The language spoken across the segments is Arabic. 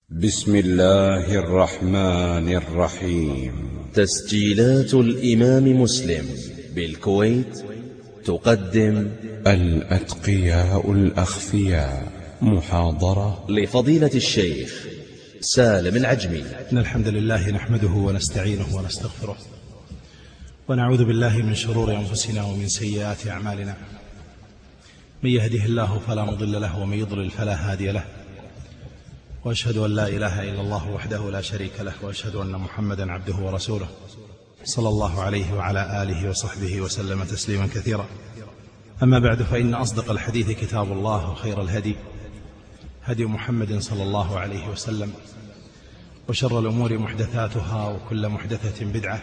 بسم الله الرحمن الرحيم. تسجيلات الإمام مسلم بالكويت تقدم الأتقياء الأخفياء، محاضرة لفضيلة الشيخ سالم العجمي. إن الحمد لله نحمده ونستعينه ونستغفره، ونعوذ بالله من شرور أنفسنا ومن سيئات أعمالنا. من يهده الله فلا مضل له، ومن يضلل فلا هادي له، وأشهد أن لا إله إلا الله وحده لا شريك له، وأشهد أن محمدا عبده ورسوله صلى الله عليه وعلى آله وصحبه وسلم تسليما كثيرا. أما بعد، فإن أصدق الحديث كتاب الله، وخير الهدي هدي محمد صلى الله عليه وسلم، وشر الأمور محدثاتها، وكل محدثة بدعة،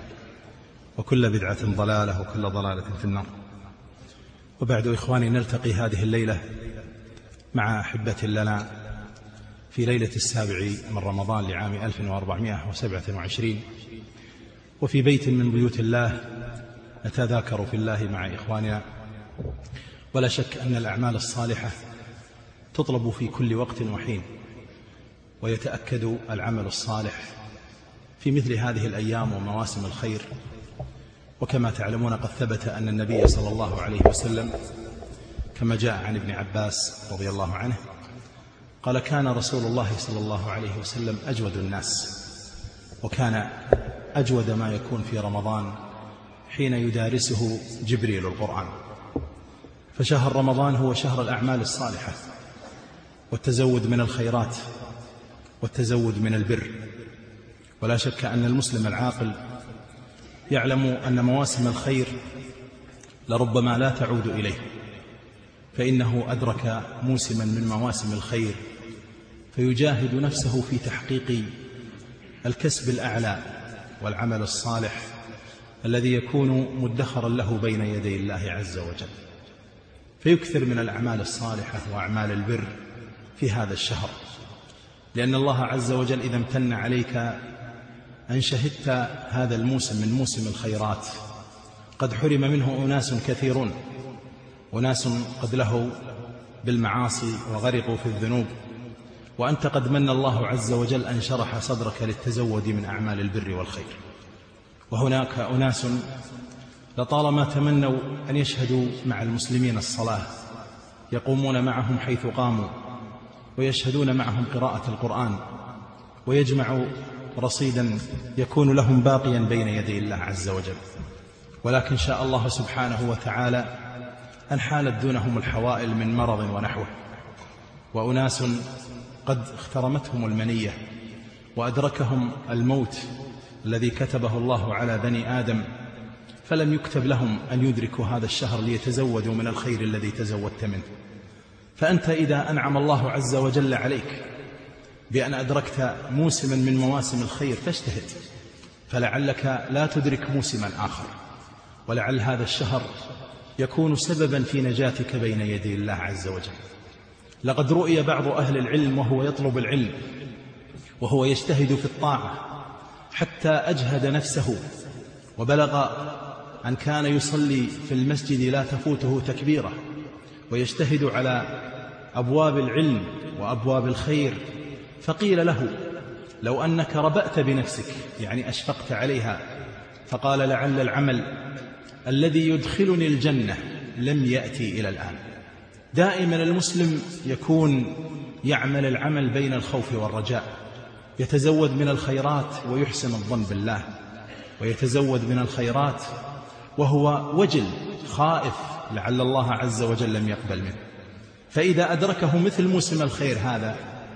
وكل بدعة ضلالة، وكل ضلالة في النار. وبعد، إخواني، نلتقي هذه الليلة مع أحبة لنا في ليلة 7 من رمضان لعام 1427، وفي بيت من بيوت الله نتذاكر في الله مع إخواننا. ولا شك أن الأعمال الصالحة تطلب في كل وقت وحين، ويتأكد العمل الصالح في مثل هذه الأيام ومواسم الخير. وكما تعلمون، قد ثبت أن النبي صلى الله عليه وسلم كما جاء عن ابن عباس رضي الله عنه قال: كان رسول الله صلى الله عليه وسلم أجود الناس، وكان أجود ما يكون في رمضان حين يدارسه جبريل القرآن. فشهر رمضان هو شهر الأعمال الصالحة، والتزود من الخيرات، والتزود من البر. ولا شك أن المسلم العاقل يعلم أن مواسم الخير لربما لا تعود إليه، فإنه أدرك موسما من مواسم الخير فيجاهد نفسه في تحقيق الكسب الأعلى والعمل الصالح الذي يكون مدخرا له بين يدي الله عز وجل، فيكثر من الأعمال الصالحة وأعمال البر في هذا الشهر، لأن الله عز وجل إذا امتن عليك أن شهدت هذا الموسم من موسم الخيرات، قد حرم منه أناس كثيرون، أناس قد لهوا بالمعاصي وغرقوا في الذنوب، وأنت قد من الله عز وجل أن شرح صدرك للتزود من أعمال البر والخير. وهناك أناس لطالما تمنوا أن يشهدوا مع المسلمين الصلاة، يقومون معهم حيث قاموا، ويشهدون معهم قراءة القرآن، ويجمع رصيدا يكون لهم باقيا بين يدي الله عز وجل، ولكن شاء الله سبحانه وتعالى أن حالت دونهم الحوائل من مرض ونحوه. وأناس قد اخترمتهم المنية وأدركهم الموت الذي كتبه الله على بني آدم، فلم يكتب لهم أن يدركوا هذا الشهر ليتزودوا من الخير الذي تزودت منه. فأنت إذا أنعم الله عز وجل عليك بأن أدركت موسما من مواسم الخير فاجتهد، فلعلك لا تدرك موسما آخر، ولعل هذا الشهر يكون سببا في نجاتك بين يدي الله عز وجل. لقد رؤي بعض أهل العلم وهو يطلب العلم وهو يجتهد في الطاعة حتى أجهد نفسه، وبلغ أن كان يصلي في المسجد لا تفوته تكبيرة، ويجتهد على أبواب العلم وأبواب الخير، فقيل له: لو أنك ربأت بنفسك، يعني أشفقت عليها، فقال: لعل العمل الذي يدخلني الجنة لم يأتي إلى الآن. دائما المسلم يكون يعمل العمل بين الخوف والرجاء، يتزود من الخيرات ويحسن الظن بالله، ويتزود من الخيرات وهو وجل خائف لعل الله عز وجل لم يقبل منه. فإذا أدركه مثل موسم الخير هذا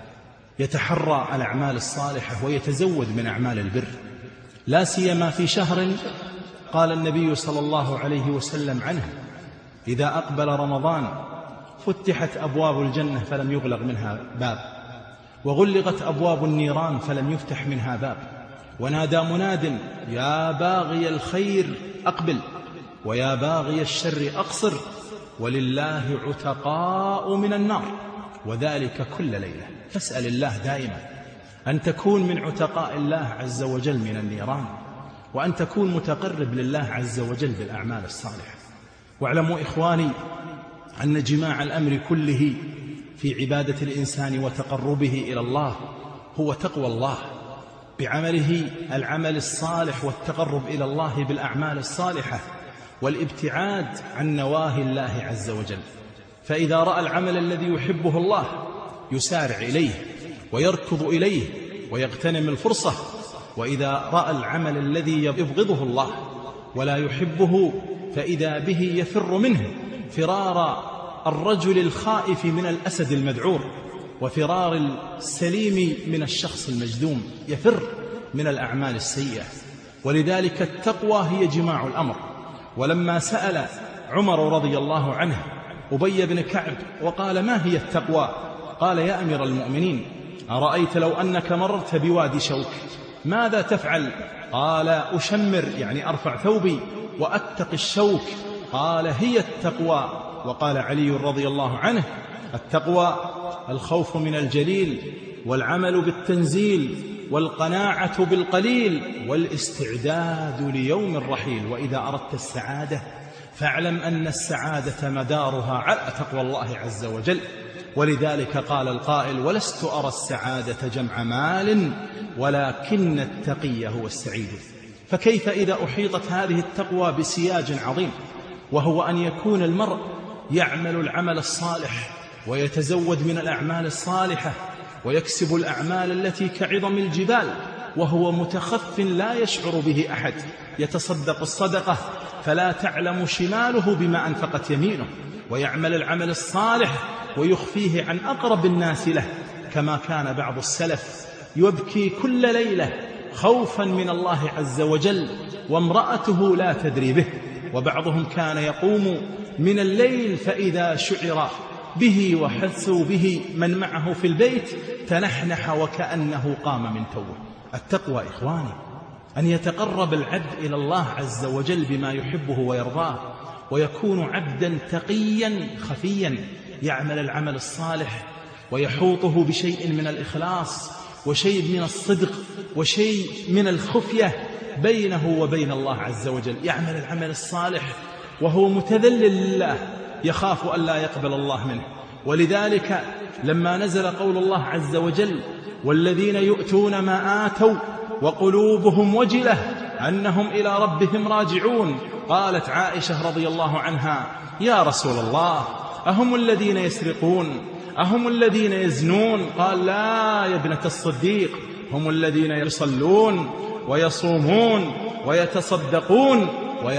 يتحرى الأعمال الصالحة ويتزود من أعمال البر، لا سيما في شهر قال النبي صلى الله عليه وسلم عنه: إذا أقبل رمضان فتحت أبواب الجنة فلم يغلق منها باب، وغلقت أبواب النيران فلم يفتح منها باب، ونادى مناد: يا باغي الخير أقبل، ويا باغي الشر أقصر، ولله عتقاء من النار، وذلك كل ليلة. فاسأل الله دائما أن تكون من عتقاء الله عز وجل من النيران، وأن تكون متقرب لله عز وجل بالأعمال الصالحة. واعلموا إخواني أن جماع الأمر كله في عبادة الإنسان وتقربه إلى الله هو تقوى الله بعمله العمل الصالح والتقرب إلى الله بالأعمال الصالحة والابتعاد عن نواهي الله عز وجل. فإذا رأى العمل الذي يحبه الله يسارع إليه ويركض إليه ويغتنم الفرصة، وإذا رأى العمل الذي يبغضه الله ولا يحبه فإذا به يفر منه فرار الرجل الخائف من الأسد المذعور وفرار السليم من الشخص المجذوم، يفر من الأعمال السيئة. ولذلك التقوى هي جماع الأمر. ولما سأل عمر رضي الله عنه أبي بن كعب وقال: ما هي التقوى؟ قال: يا أمير المؤمنين، أرأيت لو أنك مررت بوادي شوك ماذا تفعل؟ قال: أشمر، يعني أرفع ثوبي وأتقي الشوك. قال: هي التقوى. وقال علي رضي الله عنه: التقوى الخوف من الجليل، والعمل بالتنزيل، والقناعة بالقليل، والاستعداد ليوم الرحيل. وإذا أردت السعادة فاعلم أن السعادة مدارها على تقوى الله عز وجل. ولذلك قال القائل: ولست أرى السعادة جمع مال ولكن التقي هو السعيد. فكيف إذا أحيطت هذه التقوى بسياج عظيم، وهو أن يكون المرء يعمل العمل الصالح ويتزود من الأعمال الصالحة ويكسب الأعمال التي كعظم الجبال وهو متخف لا يشعر به أحد، يتصدق الصدقة فلا تعلم شماله بما أنفقت يمينه، ويعمل العمل الصالح ويخفيه عن أقرب الناس له، كما كان بعض السلف يبكي كل ليلة خوفا من الله عز وجل وامرأته لا تدري به. وبعضهم كان يقوم من الليل فإذا شعر به وحسوا به من معه في البيت تنحنح وكأنه قام من توه. التقوى إخواني أن يتقرب العبد إلى الله عز وجل بما يحبه ويرضاه، ويكون عبدا تقيا خفيا يعمل العمل الصالح ويحوطه بشيء من الإخلاص وشيء من الصدق وشيء من الخفية بينه وبين الله عز وجل. يعمل العمل الصالح وهو متذلل لله يخاف أن لا يقبل الله منه. ولذلك لما نزل قول الله عز وجل: والذين يؤتون ما آتوا وقلوبهم وجلة أنهم إلى ربهم راجعون، قالت عائشة رضي الله عنها: يا رسول الله، أهم الذين يسرقون؟ أهم الذين يزنون؟ قال: لا يا ابنة الصديق، هم الذين يصلون ويصومون ويتصدقون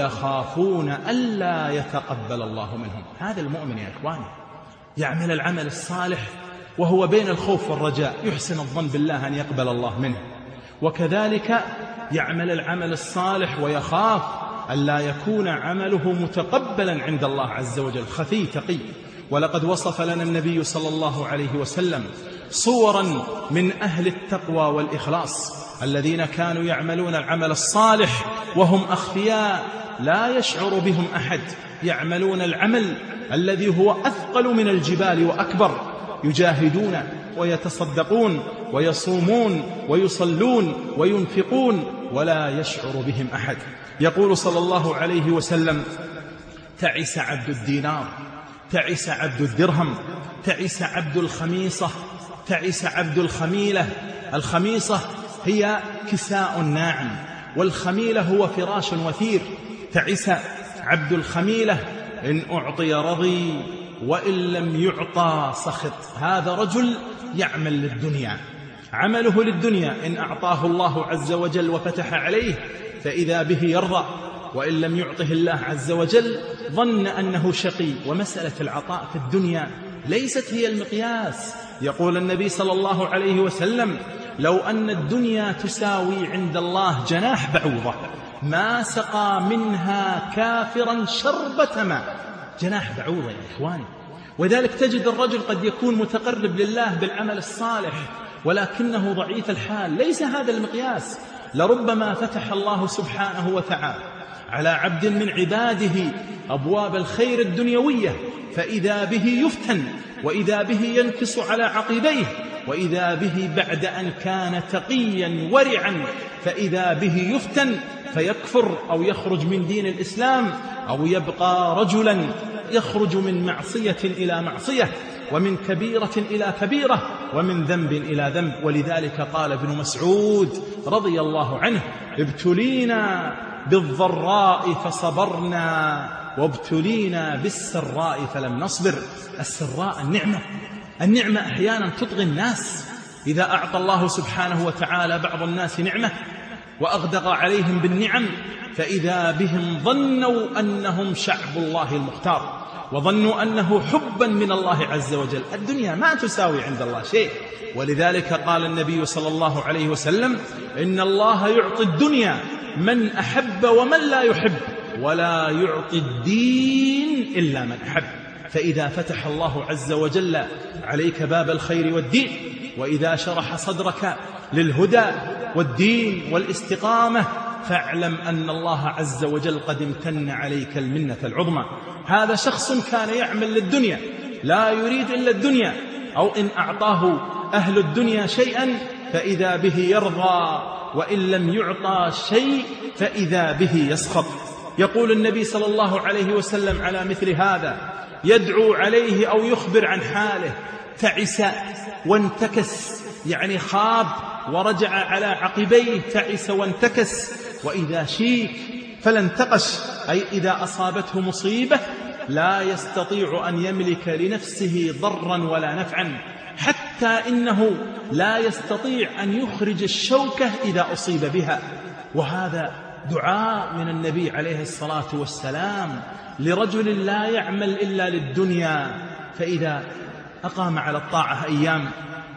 ويخافون ألا يتقبل الله منهم. هذا المؤمن يا إخواني يعمل العمل الصالح وهو بين الخوف والرجاء، يحسن الظن بالله أن يقبل الله منه، وكذلك يعمل العمل الصالح ويخاف ألا يكون عمله متقبلا عند الله عز وجل، خفي تقي. ولقد وصف لنا النبي صلى الله عليه وسلم صورا من أهل التقوى والإخلاص الذين كانوا يعملون العمل الصالح وهم أخفياء لا يشعر بهم أحد، يعملون العمل الذي هو أثقل من الجبال وأكبر، يجاهدون ويتصدقون ويصومون ويصلون وينفقون ولا يشعر بهم أحد. يقول صلى الله عليه وسلم: تعس عبد الدينار، تعس عبد الدرهم، تعس عبد الخميصة، تعس عبد الخميلة. الخميصة هي كساء ناعم، والخميلة هو فراش وثير. تعس عبد الخميلة، إن أعطي رضي وإن لم يعطى سخط. هذا رجل يعمل للدنيا، عمله للدنيا، إن أعطاه الله عز وجل وفتح عليه فإذا به يرضى، وإن لم يعطه الله عز وجل ظن أنه شقي. ومسألة العطاء في الدنيا ليست هي المقياس. يقول النبي صلى الله عليه وسلم: لو أن الدنيا تساوي عند الله جناح بعوضة ما سقى منها كافرا شربة ماء. جناح بعوضة يا إخواني. وذلك تجد الرجل قد يكون متقرب لله بالعمل الصالح ولكنه ضعيف الحال، ليس هذا المقياس. لربما فتح الله سبحانه وتعالى على عبد من عباده أبواب الخير الدنيوية فإذا به يفتن، وإذا به ينكس على عقبيه، وإذا به بعد أن كان تقيا ورعا فإذا به يفتن فيكفر أو يخرج من دين الإسلام، أو يبقى رجلا يخرج من معصية إلى معصية. ومن كبيرة إلى كبيرة ومن ذنب إلى ذنب. ولذلك قال ابن مسعود رضي الله عنه: ابتلينا بالضراء فصبرنا وابتلينا بالسراء فلم نصبر. السراء النعمة أحيانا تطغي الناس. إذا أعطى الله سبحانه وتعالى بعض الناس نعمة وأغدق عليهم بالنعم فإذا بهم ظنوا أنهم شعب الله المختار، وظنوا أنه حبا من الله عز وجل. الدنيا ما تساوي عند الله شيء. ولذلك قال النبي صلى الله عليه وسلم: إن الله يعطي الدنيا من أحب ومن لا يحب، ولا يعطي الدين إلا من أحب. فإذا فتح الله عز وجل عليك باب الخير والدين، وإذا شرح صدرك للهدى والدين والاستقامة، فاعلم أن الله عز وجل قد امتن عليك المنة العظمى. هذا شخص كان يعمل للدنيا لا يريد إلا الدنيا، أو إن أعطاه أهل الدنيا شيئا فإذا به يرضى، وإن لم يعطى شيء فإذا به يسخط. يقول النبي صلى الله عليه وسلم على مثل هذا: يدعو عليه أو يخبر عن حاله: تعس وانتكس، يعني خاب ورجع على عقبيه، تعس وانتكس. وإذا شيك فلا انتقش، أي إذا أصابته مصيبة لا يستطيع أن يملك لنفسه ضرا ولا نفعا، حتى إنه لا يستطيع أن يخرج الشوكة إذا أصيب بها. وهذا دعاء من النبي عليه الصلاة والسلام لرجل لا يعمل إلا للدنيا، فإذا أقام على الطاعة أيام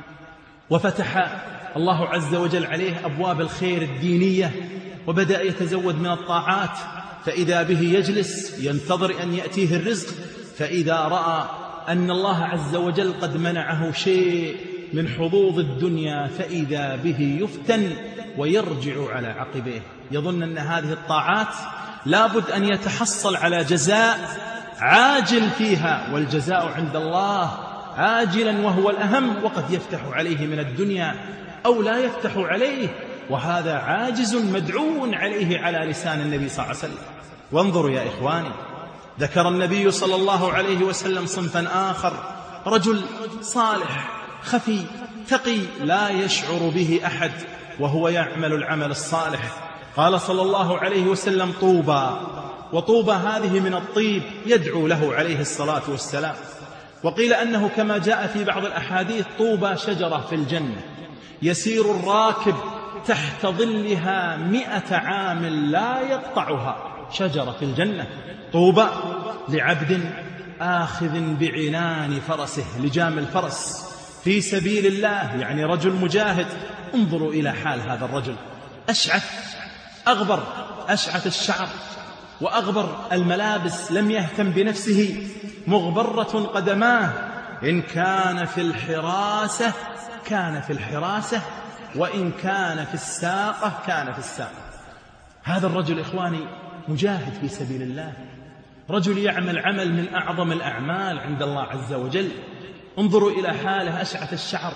وفتح الله عز وجل عليه أبواب الخير الدينية وبدأ يتزود من الطاعات، فإذا به يجلس ينتظر أن يأتيه الرزق، فإذا رأى أن الله عز وجل قد منعه شيء من حظوظ الدنيا فإذا به يفتن ويرجع على عقبيه، يظن أن هذه الطاعات لابد أن يتحصل على جزاء عاجل فيها، والجزاء عند الله عاجلا وهو الأهم، وقد يفتح عليه من الدنيا أو لا يفتح عليه، وهذا عاجز مدعو عليه على لسان النبي صلى الله عليه وسلم. وانظروا يا إخواني، ذكر النبي صلى الله عليه وسلم صنفا آخر: رجل صالح خفي تقي لا يشعر به أحد وهو يعمل العمل الصالح. قال صلى الله عليه وسلم: طوبى، وطوبى هذه من الطيب يدعو له عليه الصلاة والسلام. وقيل أنه كما جاء في بعض الأحاديث: طوبى شجرة في الجنة يسير الراكب تحت ظلها 100 عام لا يقطعها، شجرة في الجنة. طوبى لعبد آخذ بعنان فرسه، لجام الفرس في سبيل الله، يعني رجل مجاهد. انظروا إلى حال هذا الرجل، أشعث أغبر، أشعث الشعر وأغبر الملابس، لم يهتم بنفسه، مغبرة قدماه. إن كان في الحراسة كان في الحراسة، وإن كان في الساقة كان في الساقة. هذا الرجل إخواني مجاهد في سبيل الله، رجل يعمل عمل من أعظم الأعمال عند الله عز وجل. انظروا إلى حاله، أشعث الشعر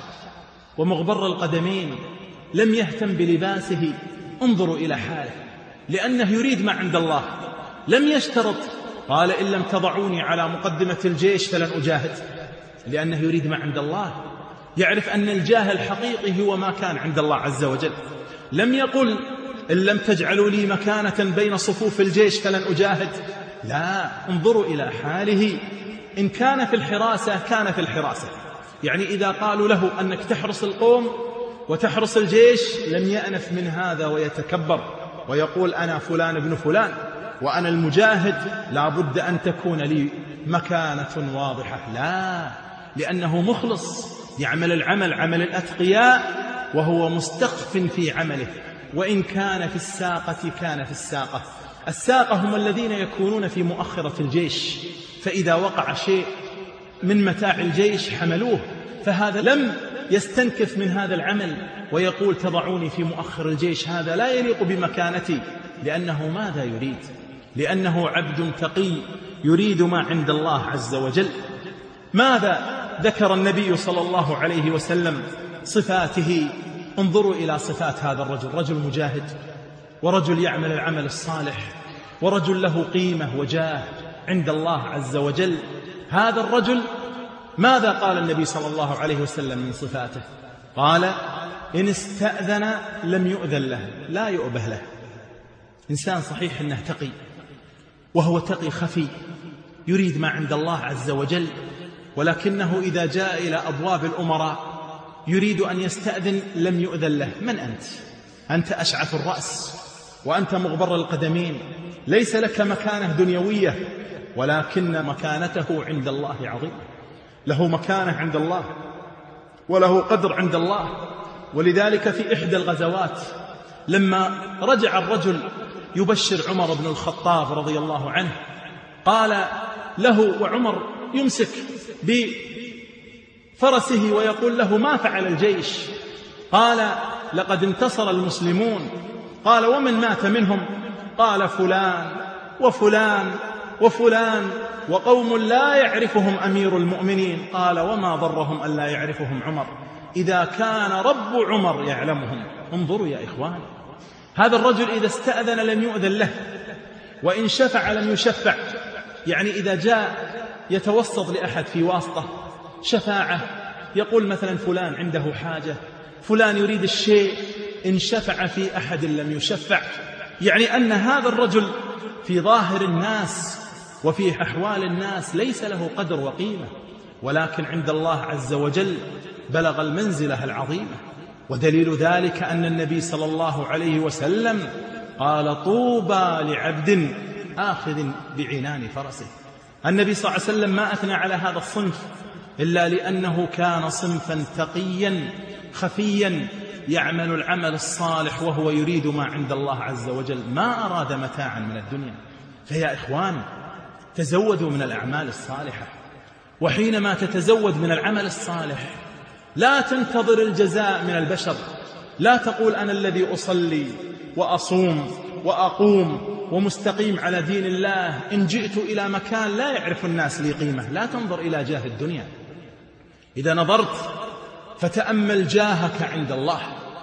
ومغبر القدمين، لم يهتم بلباسه. انظروا إلى حاله، لأنه يريد ما عند الله، لم يشترط. قال: إن لم تضعوني على مقدمة الجيش فلن أجاهد، لأنه يريد ما عند الله، يعرف أن الجاه الحقيقي هو ما كان عند الله عز وجل. لم يقل: إن لم تجعلوا لي مكانة بين صفوف الجيش فلن أجاهد، لا، انظروا إلى حاله. إن كان في الحراسة كان في الحراسة، يعني إذا قالوا له أنك تحرس القوم وتحرس الجيش لم يأنف من هذا ويتكبر ويقول: أنا فلان ابن فلان وأنا المجاهد، لا بد أن تكون لي مكانة واضحة. لا، لأنه مخلص، يعمل العمل عمل الأتقياء وهو مستخف في عمله. وإن كان في الساقة كان في الساقة. الساقة هم الذين يكونون في مؤخرة الجيش، فإذا وقع شيء من متاع الجيش حملوه، فهذا لم يستنكف من هذا العمل ويقول: تضعوني في مؤخر الجيش، هذا لا يليق بمكانتي. لأنه ماذا يريد؟ لأنه عبد تقي يريد ما عند الله عز وجل. ماذا ذكر النبي صلى الله عليه وسلم صفاته؟ انظروا إلى صفات هذا الرجل، رجل مجاهد، ورجل يعمل العمل الصالح، ورجل له قيمة وجاه عند الله عز وجل. هذا الرجل ماذا قال النبي صلى الله عليه وسلم من صفاته؟ قال: إن استأذن لم يؤذن له، لا يؤبه له. إنسان صحيح أنه تقي، وهو تقي خفي يريد ما عند الله عز وجل، ولكنه إذا جاء إلى أبواب الأمراء يريد أن يستأذن لم يؤذن له. من أنت؟ أنت أشعث الرأس وأنت مغبر القدمين، ليس لك مكانة دنيوية، ولكن مكانته عند الله عظيمة. له مكانة عند الله وله قدر عند الله. ولذلك في إحدى الغزوات لما رجع الرجل يبشر عمر بن الخطاب رضي الله عنه، قال له وعمر يمسك بفرسه ويقول له: ما فعل الجيش؟ قال: لقد انتصر المسلمون. قال: ومن مات منهم؟ قال: فلان وفلان وفلان، وقوم لا يعرفهم أمير المؤمنين. قال: وما ضرهم أن لا يعرفهم عمر إذا كان رب عمر يعلمهم. انظروا يا إخوان، هذا الرجل إذا استأذن لم يؤذن له، وإن شفع لم يشفع. يعني إذا جاء يتوسط لأحد في واسطة شفاعة، يقول مثلا فلان عنده حاجة، فلان يريد الشيء، إن شفع في أحد لم يشفع. يعني أن هذا الرجل في ظاهر الناس وفي أحوال الناس ليس له قدر وقيمة، ولكن عند الله عز وجل بلغ المنزلة العظيمة. ودليل ذلك أن النبي صلى الله عليه وسلم قال: طوبى لعبد آخذ بعنان فرسه. النبي صلى الله عليه وسلم ما أثنى على هذا الصنف إلا لأنه كان صنفا تقيا خفيا يعمل العمل الصالح وهو يريد ما عند الله عز وجل، ما أراد متاعا من الدنيا. فيا إخوان، تزودوا من الأعمال الصالحة، وحينما تتزود من العمل الصالح لا تنتظر الجزاء من البشر. لا تقول: أنا الذي أصلي وأصوم وأقوم ومستقيم على دين الله، إن جئت إلى مكان لا يعرف الناس لي قيمة. لا تنظر إلى جاه الدنيا. إذا نظرت فتأمل جاهك عند الله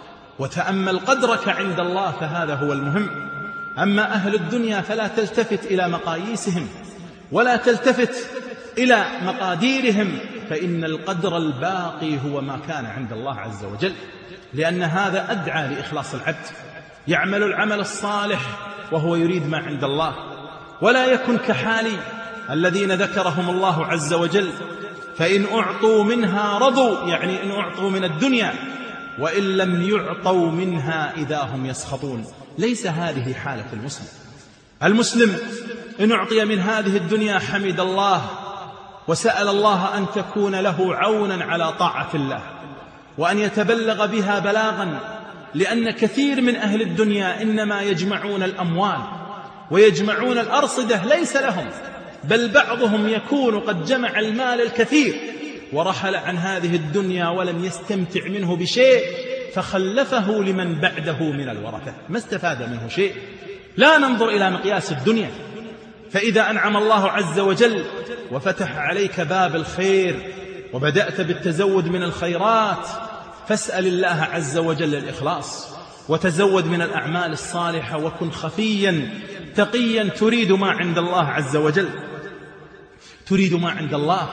وتأمل قدرك عند الله، فهذا هو المهم. أما أهل الدنيا فلا تلتفت إلى مقاييسهم ولا تلتفت إلى مقاديرهم، فإن القدر الباقي هو ما كان عند الله عز وجل، لأن هذا أدعى لإخلاص العبد. يعمل العمل الصالح وهو يريد ما عند الله، ولا يكن كحال الذين ذكرهم الله عز وجل: فإن أعطوا منها رضوا، يعني إن أعطوا من الدنيا، وإن لم يعطوا منها إذا هم يسخطون. ليس هذه حالة المسلم. المسلم إن أعطي من هذه الدنيا حمد الله وسأل الله أن تكون له عونا على طاعة الله، وأن يتبلغ بها بلاغا، لأن كثير من أهل الدنيا إنما يجمعون الأموال ويجمعون الأرصدة ليس لهم، بل بعضهم يكون قد جمع المال الكثير ورحل عن هذه الدنيا ولم يستمتع منه بشيء، فخلفه لمن بعده من الورثة، ما استفاد منه شيء. لا ننظر إلى مقياس الدنيا. فإذا أنعم الله عز وجل وفتح عليك باب الخير وبدأت بالتزود من الخيرات، فاسأل الله عز وجل الإخلاص، وتزود من الأعمال الصالحة، وكن خفيا تقيا تريد ما عند الله عز وجل، تريد ما عند الله.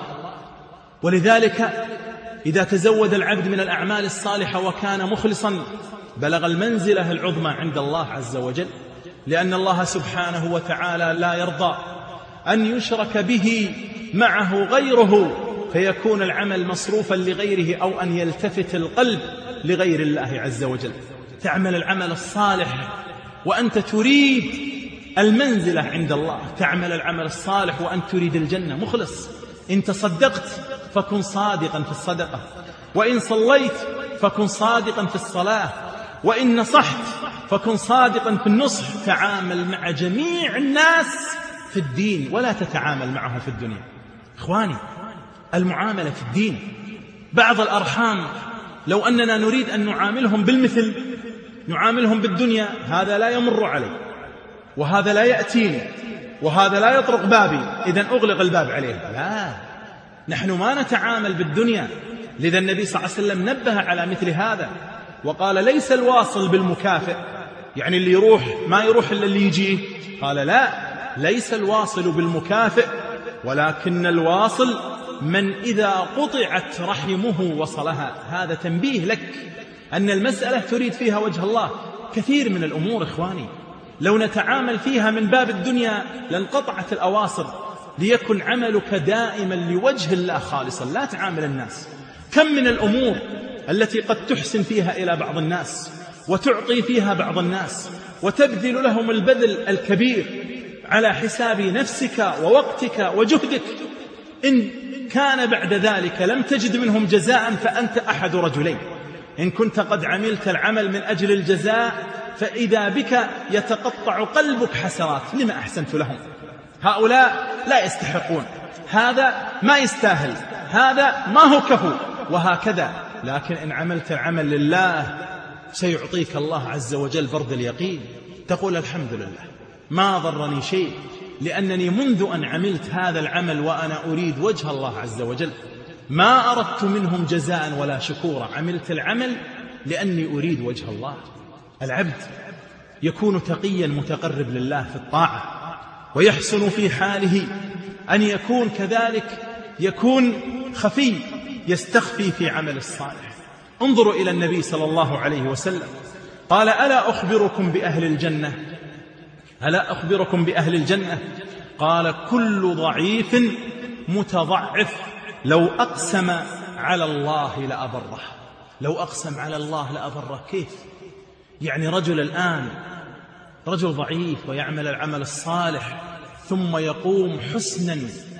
ولذلك إذا تزود العبد من الأعمال الصالحة وكان مخلصا بلغ المنزلة العظمى عند الله عز وجل، لأن الله سبحانه وتعالى لا يرضى أن يشرك به معه غيره فيكون العمل مصروفا لغيره، أو أن يلتفت القلب لغير الله عز وجل. تعمل العمل الصالح وأنت تريد المنزلة عند الله، تعمل العمل الصالح وأنت تريد الجنة، مخلص. إن تصدقت فكن صادقا في الصدقة، وإن صليت فكن صادقا في الصلاة، وإن نصحت فكن صادقا في النصح. تعامل مع جميع الناس في الدين ولا تتعامل معه في الدنيا. إخواني، المعاملة في الدين، بعض الأرحام لو أننا نريد أن نعاملهم بالمثل نعاملهم بالدنيا، هذا لا يمر علي وهذا لا يأتيني وهذا لا يطرق بابي، إذن أغلق الباب عليه. لا، نحن ما نتعامل بالدنيا. لذا النبي صلى الله عليه وسلم نبه على مثل هذا وقال: ليس الواصل بالمكافئ، يعني اللي يروح ما يروح إلا اللي يجيه. قال: لا، ليس الواصل بالمكافئ، ولكن الواصل من إذا قطعت رحمه وصلها. هذا تنبيه لك أن المسألة تريد فيها وجه الله. كثير من الأمور إخواني لو نتعامل فيها من باب الدنيا لانقطعت الأواصر، ليكن عملك دائما لوجه الله خالصا، لا تعامل الناس. كم من الأمور التي قد تحسن فيها إلى بعض الناس وتعطي فيها بعض الناس وتبذل لهم البذل الكبير على حساب نفسك ووقتك وجهدك، إن كان بعد ذلك لم تجد منهم جزاء فأنت أحد رجلين: إن كنت قد عملت العمل من أجل الجزاء فإذا بك يتقطع قلبك حسرات، لما أحسنت لهم؟ هؤلاء لا يستحقون، هذا ما يستاهل، هذا ما هو كفو، وهكذا. لكن إن عملت العمل لله سيعطيك الله عز وجل برد اليقين، تقول الحمد لله ما ضرني شيء، لأنني منذ أن عملت هذا العمل وأنا أريد وجه الله عز وجل، ما أردت منهم جزاء ولا شكورا، عملت العمل لأني أريد وجه الله. العبد يكون تقيا متقرب لله في الطاعة، ويحسن في حاله أن يكون كذلك، يكون خفي يستخفي في عمل الصالح. انظروا إلى النبي صلى الله عليه وسلم قال: ألا أخبركم بأهل الجنة؟ ألا أخبركم بأهل الجنة؟ قال: كل ضعيف متضعف لو أقسم على الله لأبره. لو أقسم على الله لأبره. كيف يعني؟ رجل الآن رجل ضعيف ويعمل العمل الصالح ثم يقوم حسنا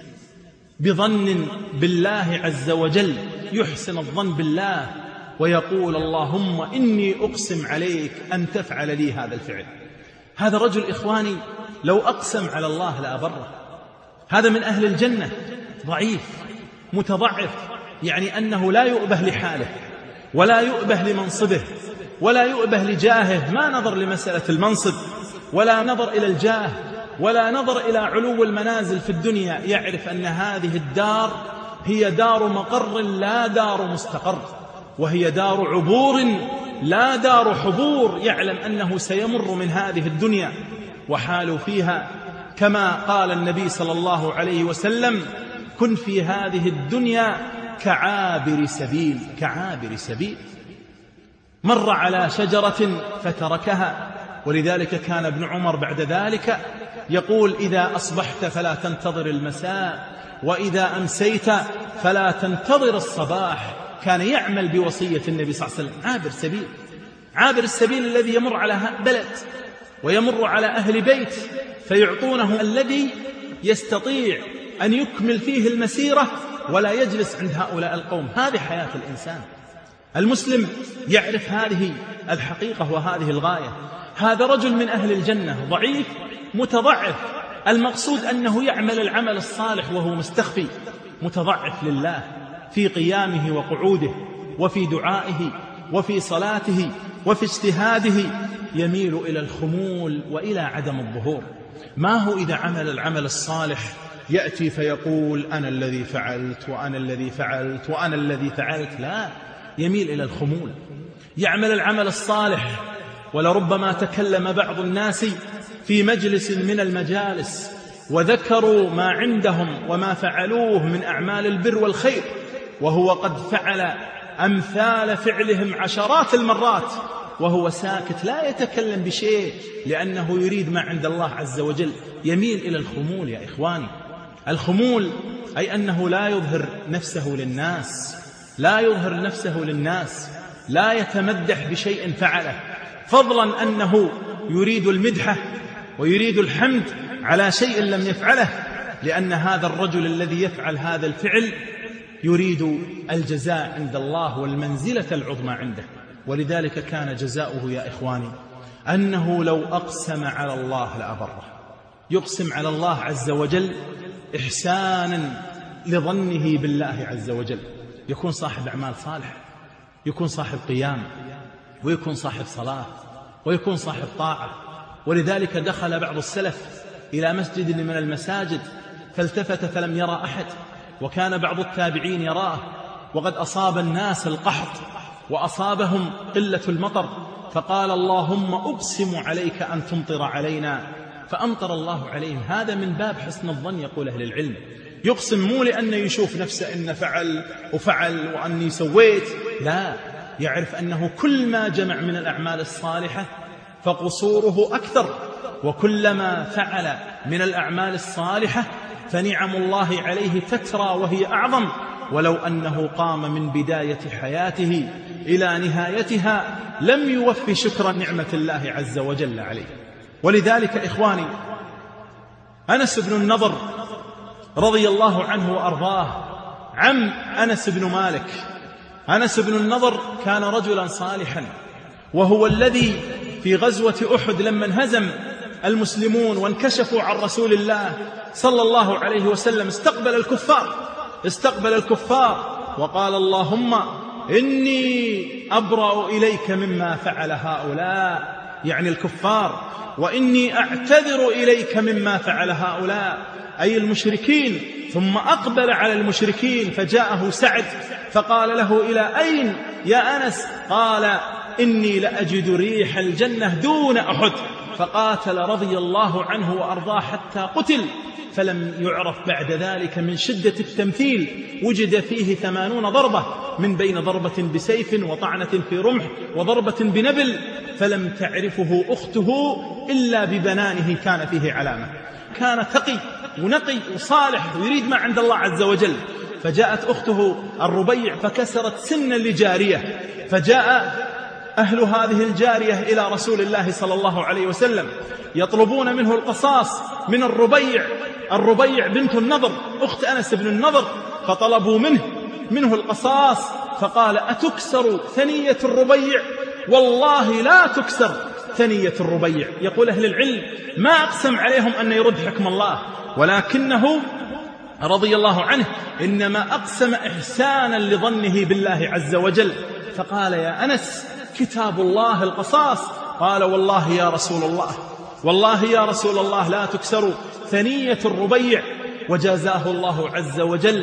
بظن بالله عز وجل، يحسن الظن بالله ويقول: اللهم إني أقسم عليك أن تفعل لي هذا الفعل. هذا رجل إخواني لو أقسم على الله لأبره. هذا من أهل الجنة، ضعيف متضعف، يعني أنه لا يؤبه لحاله ولا يؤبه لمنصبه ولا يؤبه لجاهه، ما نظر لمسألة المنصب ولا نظر إلى الجاه ولا نظر إلى علو المنازل في الدنيا. يعرف أن هذه الدار هي دار مقر لا دار مستقر، وهي دار عبور لا دار حضور. يعلم أنه سيمر من هذه الدنيا وحال فيها، كما قال النبي صلى الله عليه وسلم: كن في هذه الدنيا كعابر سبيل. كعابر سبيل، مر على شجرة فتركها. ولذلك كان ابن عمر بعد ذلك يقول: إذا أصبحت فلا تنتظر المساء، وإذا أمسيت فلا تنتظر الصباح. كان يعمل بوصية النبي صلى الله عليه وسلم. عابر سبيل، عابر السبيل الذي يمر على بلد ويمر على أهل بيت فيعطونه الذي يستطيع أن يكمل فيه المسيرة ولا يجلس عند هؤلاء القوم. هذه حياة الإنسان. المسلم يعرف هذه الحقيقة وهذه الغاية. هذا رجل من أهل الجنة، ضعيف متضعف. المقصود أنه يعمل العمل الصالح وهو مستخفي متضعف لله في قيامه وقعوده وفي دعائه وفي صلاته وفي اجتهاده، يميل إلى الخمول وإلى عدم الظهور. ما هو إذا عمل العمل الصالح يأتي فيقول: أنا الذي فعلت وأنا الذي فعلت وأنا الذي فعلت. لا، يميل إلى الخمول. يعمل العمل الصالح، ولربما تكلم بعض الناس في مجلس من المجالس وذكروا ما عندهم وما فعلوه من أعمال البر والخير، وهو قد فعل أمثال فعلهم عشرات المرات وهو ساكت لا يتكلم بشيء، لأنه يريد ما عند الله عز وجل. يميل إلى الخمول يا إخواني. الخمول أي أنه لا يظهر نفسه للناس، لا يظهر نفسه للناس، لا يتمدح بشيء فعله، فضلا أنه يريد المدحة ويريد الحمد على شيء لم يفعله، لأن هذا الرجل الذي يفعل هذا الفعل يريد الجزاء عند الله والمنزلة العظمى عنده. ولذلك كان جزاؤه يا إخواني أنه لو أقسم على الله لأبره. يقسم على الله عز وجل إحسانا لظنه بالله عز وجل. يكون صاحب أعمال صالح، يكون صاحب قيام، ويكون صاحب صلاة، ويكون صاحب طاعة. ولذلك دخل بعض السلف إلى مسجد من المساجد فالتفت فلم يرى أحد، وكان بعض التابعين يراه وقد أصاب الناس القحط وأصابهم قلة المطر، فقال: اللهم أقسم عليك أن تمطر علينا، فأمطر الله عليهم. هذا من باب حسن الظن يقول أهل العلم. يقسم مو لأنه يشوف نفسه إنه فعل وفعل وأني سويت، لا، يعرف أنه كل ما جمع من الأعمال الصالحة فقصوره أكثر، وكلما فعل من الأعمال الصالحة فنعم الله عليه تترى وهي أعظم، ولو أنه قام من بداية حياته إلى نهايتها لم يوفي شكر نعمة الله عز وجل عليه. ولذلك إخواني، أنس بن النضر رضي الله عنه وأرضاه، عم أنس بن مالك، أنس بن النضر كان رجلا صالحا، وهو الذي في غزوة أحد لما انهزم المسلمون وانكشفوا عن رسول الله صلى الله عليه وسلم استقبل الكفار وقال: اللهم إني أبرأ إليك مما فعل هؤلاء، يعني الكفار، وإني أعتذر إليك مما فعل هؤلاء، أي المشركين. ثم أقبل على المشركين فجاءه سعد فقال له: إلى أين يا أنس؟ قال: إني لأجد ريح الجنة دون أحد. فقاتل رضي الله عنه وأرضاه حتى قتل، فلم يعرف بعد ذلك من شدة التمثيل، وجد فيه 80 ضربة، من بين ضربة بسيف وطعنة في رمح وضربة بنبل، فلم تعرفه أخته إلا ببنانه كان فيه علامة. كان تقي ونقي وصالح ويريد ما عند الله عز وجل. فجاءت أخته الربيع فكسرت سنا لجارية، فجاء أهل هذه الجارية إلى رسول الله صلى الله عليه وسلم يطلبون منه القصاص من الربيع بنت النضر أخت أنس بن النضر، فطلبوا منه القصاص، فقال: أتكسر ثنية الربيع؟ والله لا تكسر ثنية الربيع. يقول أهل العلم: ما أقسم عليهم أن يرد حكم الله، ولكنه رضي الله عنه إنما أقسم إحسانا لظنه بالله عز وجل. فقال: يا أنس، كتاب الله القصاص. قال: والله يا رسول الله لا تكسر ثنية الربيع. وجازاه الله عز وجل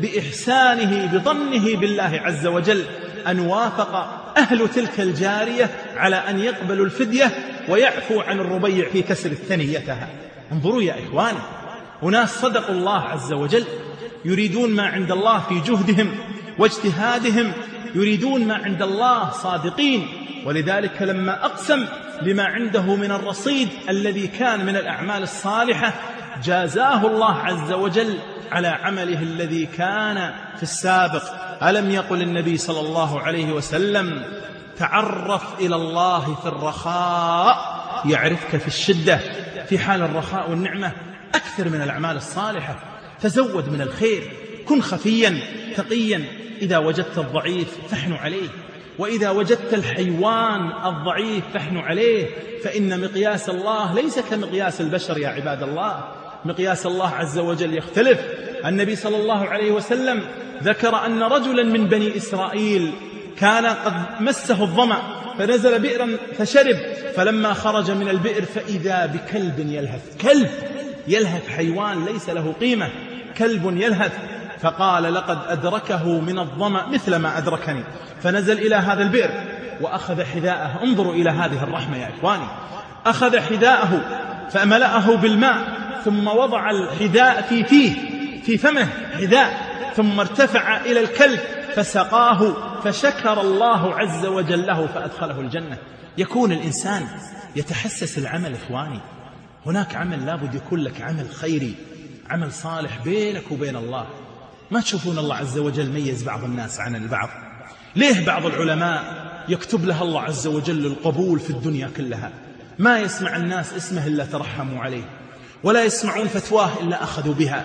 بإحسانه بظنه بالله عز وجل أن وافق أهل تلك الجارية على أن يقبلوا الفدية ويعفو عن الربيع في كسر ثنيتها. انظروا يا إخواني، أناس صدقوا الله عز وجل، يريدون ما عند الله في جهدهم واجتهادهم، يريدون ما عند الله صادقين. ولذلك لما أقسم بما عنده من الرصيد الذي كان من الأعمال الصالحة جازاه الله عز وجل على عمله الذي كان في السابق. ألم يقل النبي صلى الله عليه وسلم: تعرف إلى الله في الرخاء يعرفك في الشدة. في حال الرخاء والنعمة أكثر من الأعمال الصالحة، تزود من الخير، كن خفيا تقيا. إذا وجدت الضعيف فاحن عليه، وإذا وجدت الحيوان الضعيف فاحن عليه، فإن مقياس الله ليس كمقياس البشر يا عباد الله، مقياس الله عز وجل يختلف. النبي صلى الله عليه وسلم ذكر أن رجلا من بني إسرائيل كان قد مسه الظمأ فنزل بئرا فشرب، فلما خرج من البئر فإذا بكلب يلهث، كلب يلهث، حيوان ليس له قيمة، كلب يلهث. فقال: لقد أدركه من الظمأ مثل ما أدركني. فنزل إلى هذا البئر وأخذ حذاءه. انظروا إلى هذه الرحمة يا إخواني، أخذ حذاءه فملأه بالماء، ثم وضع الحذاء في فمه حذاء، ثم ارتفع إلى الكلب فسقاه، فشكر الله عز وجل له فأدخله الجنة. يكون الإنسان يتحسس العمل. إخواني، هناك عمل لابد يكون لك عمل خيري، عمل صالح بينك وبين الله. ما تشوفون الله عز وجل ميز بعض الناس عن البعض؟ ليه بعض العلماء يكتب له الله عز وجل القبول في الدنيا كلها، ما يسمع الناس اسمه إلا ترحموا عليه، ولا يسمعون فتواه إلا أخذوا بها؟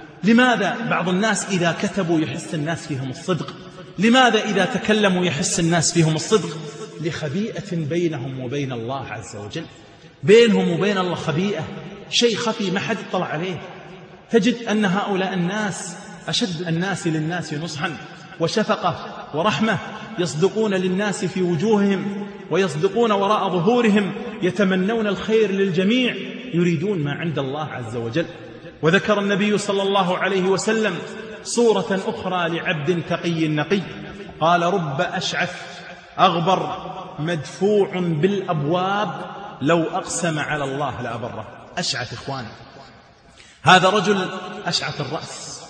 لماذا بعض الناس إذا كتبوا يحس الناس فيهم الصدق؟ لماذا إذا تكلموا يحس الناس فيهم الصدق؟ لخبيئة بينهم وبين الله عز وجل، بينهم وبين الله خبيئة، شيء خفي ما حد اطلع عليه. تجد أن هؤلاء الناس أشد الناس للناس نصحا وشفقة ورحمة، يصدقون للناس في وجوههم ويصدقون وراء ظهورهم، يتمنون الخير للجميع، يريدون ما عند الله عز وجل. وذكر النبي صلى الله عليه وسلم صورة أخرى لعبد تقي نقي، قال: رب أشعث أغبر مدفوع بالأبواب لو أقسم على الله لأبره. أشعث إخواني، هذا رجل أشعث الرأس،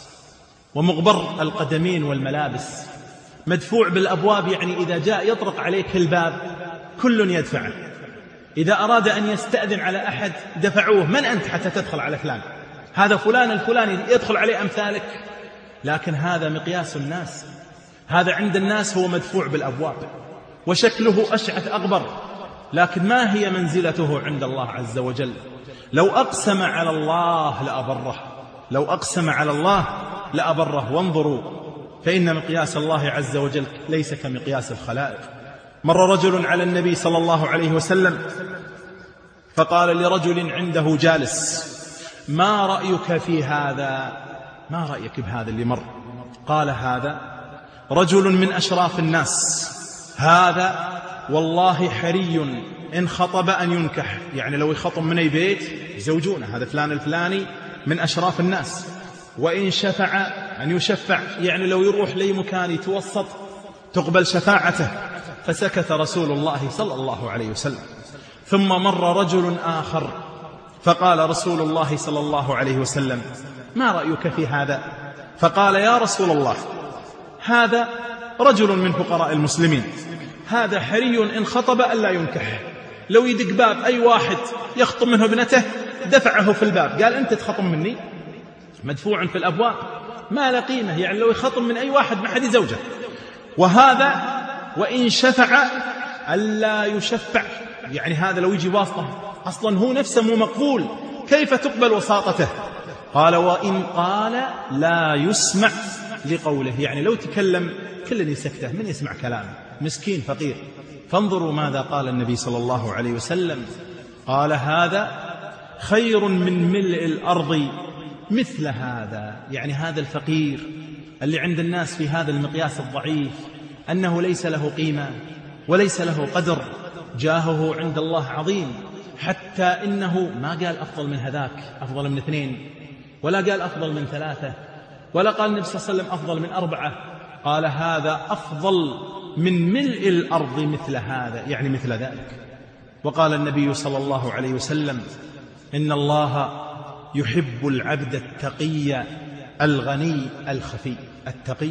ومغبر القدمين والملابس، مدفوع بالأبواب، يعني إذا جاء يطرق عليك الباب كل يدفعه، إذا أراد أن يستأذن على أحد دفعوه، من أنت حتى تدخل على فلان؟ هذا فلان الفلاني يدخل عليه أمثالك. لكن هذا مقياس الناس، هذا عند الناس هو مدفوع بالأبواب وشكله أشعث أغبر، لكن ما هي منزلته عند الله عز وجل؟ لو أقسم على الله لأبره، لو أقسم على الله لأبره. وانظروا، فإن مقياس الله عز وجل ليس كمقياس الخلائق. مر رجل على النبي صلى الله عليه وسلم فقال لرجل عنده جالس: ما رأيك في هذا؟ ما رأيك بهذا اللي مر؟ قال: هذا رجل من أشراف الناس، هذا والله حري إن خطب أن ينكح، يعني لو يخطب من أي بيت يزوجونه، هذا فلان الفلاني من أشراف الناس. وإن شفع أن يشفع، يعني لو يروح لي مكان يتوسط تقبل شفاعته. فسكت رسول الله صلى الله عليه وسلم. ثم مر رجل آخر فقال رسول الله صلى الله عليه وسلم: ما رأيك في هذا؟ فقال: يا رسول الله، هذا رجل من فقراء المسلمين، هذا حري إن خطب ألا ينكح، لو يدق باب أي واحد يخطب منه ابنته دفعه في الباب، قال: أنت تخطب مني؟ مدفوع في الأبواب، ما له قيمة، يعني لو يخطب من أي واحد ما حد يزوجه. وهذا وإن شفع ألا يشفع، يعني هذا لو يجي واسطة أصلا هو نفسه مو مقبول، كيف تقبل وساطته؟ قال: وإن قال لا يسمع لقوله، يعني لو تكلم كل يسكته، من يسمع كلامه؟ مسكين فقير. فانظروا ماذا قال النبي صلى الله عليه وسلم، قال: هذا خير من ملء الأرض مثل هذا، يعني هذا الفقير اللي عند الناس في هذا المقياس الضعيف أنه ليس له قيمة وليس له قدر، جاهه عند الله عظيم، حتى إنه ما قال أفضل من هذاك، أفضل من 2، ولا قال أفضل من 3، ولا قال النبي صلى الله عليه وسلم أفضل من 4، قال: هذا أفضل من ملء الأرض مثل هذا، يعني مثل ذلك. وقال النبي صلى الله عليه وسلم: إن الله يحب العبد التقي الغني الخفي. التقي،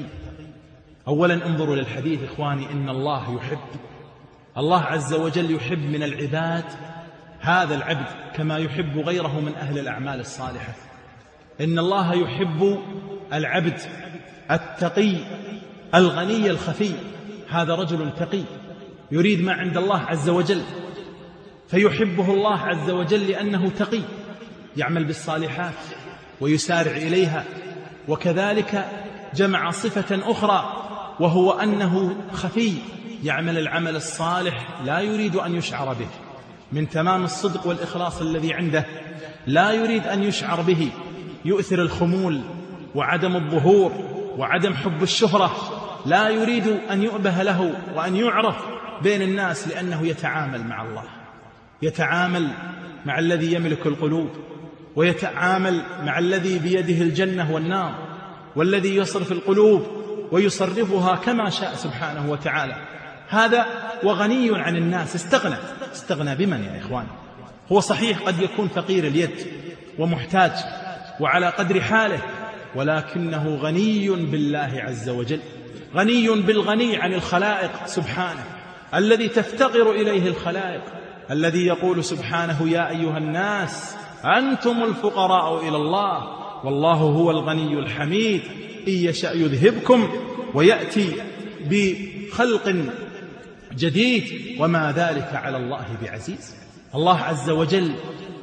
أولا انظروا للحديث إخواني، إن الله يحب، الله عز وجل يحب من العباد هذا العبد كما يحب غيره من أهل الأعمال الصالحة. إن الله يحب العبد التقي الغني الخفي، هذا رجل تقي يريد ما عند الله عز وجل، فيحبه الله عز وجل لأنه تقي، يعمل بالصالحات ويسارع إليها. وكذلك جمع صفة أخرى وهو أنه خفي، يعمل العمل الصالح لا يريد أن يشعر به، من تمام الصدق والإخلاص الذي عنده لا يريد أن يشعر به، يؤثر الخمول وعدم الظهور وعدم حب الشهرة، لا يريد أن يؤبه له وأن يعرف بين الناس، لأنه يتعامل مع الله، يتعامل مع الذي يملك القلوب، ويتعامل مع الذي بيده الجنة والنار، والذي يصرف القلوب ويصرفها كما شاء سبحانه وتعالى. هذا وغني عن الناس، استغنى بمن يا إخوان؟ هو صحيح قد يكون فقير اليد ومحتاج وعلى قدر حاله، ولكنه غني بالله عز وجل، غني بالغني عن الخلائق سبحانه، الذي تفتقر إليه الخلائق، الذي يقول سبحانه: يا أيها الناس أنتم الفقراء إلى الله والله هو الغني الحميد، إن يشأ يذهبكم ويأتي بخلق جديد وما ذلك على الله بعزيز. الله عز وجل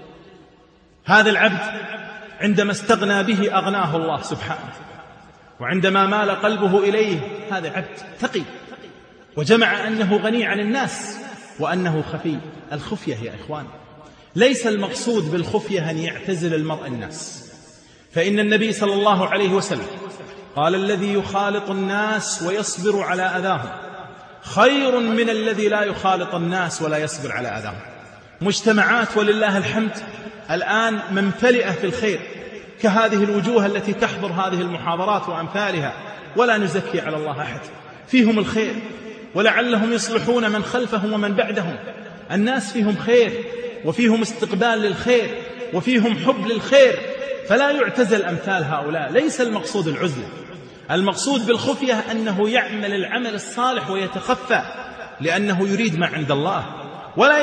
هذا العبد عندما استغنى به أغناه الله سبحانه، وعندما مال قلبه إليه هذا عبد تقي، وجمع أنه غني عن الناس وأنه خفي. الخفية يا إخوان ليس المقصود بالخفية أن يعتزل المرء الناس، فإن النبي صلى الله عليه وسلم قال: الذي يخالط الناس ويصبر على أذاهم خير من الذي لا يخالط الناس ولا يصبر على أذاهم. مجتمعات ولله الحمد الآن ممتلئة في الخير، كهذه الوجوه التي تحضر هذه المحاضرات وأمثالها، ولا نزكي على الله أحد، فيهم الخير، ولعلهم يصلحون من خلفهم ومن بعدهم. الناس فيهم خير وفيهم استقبال للخير وفيهم حب للخير، فلا يعتزل أمثال هؤلاء. ليس المقصود العزلة، المقصود بالخفية أنه يعمل العمل الصالح ويتخفى لأنه يريد ما عند الله، ولا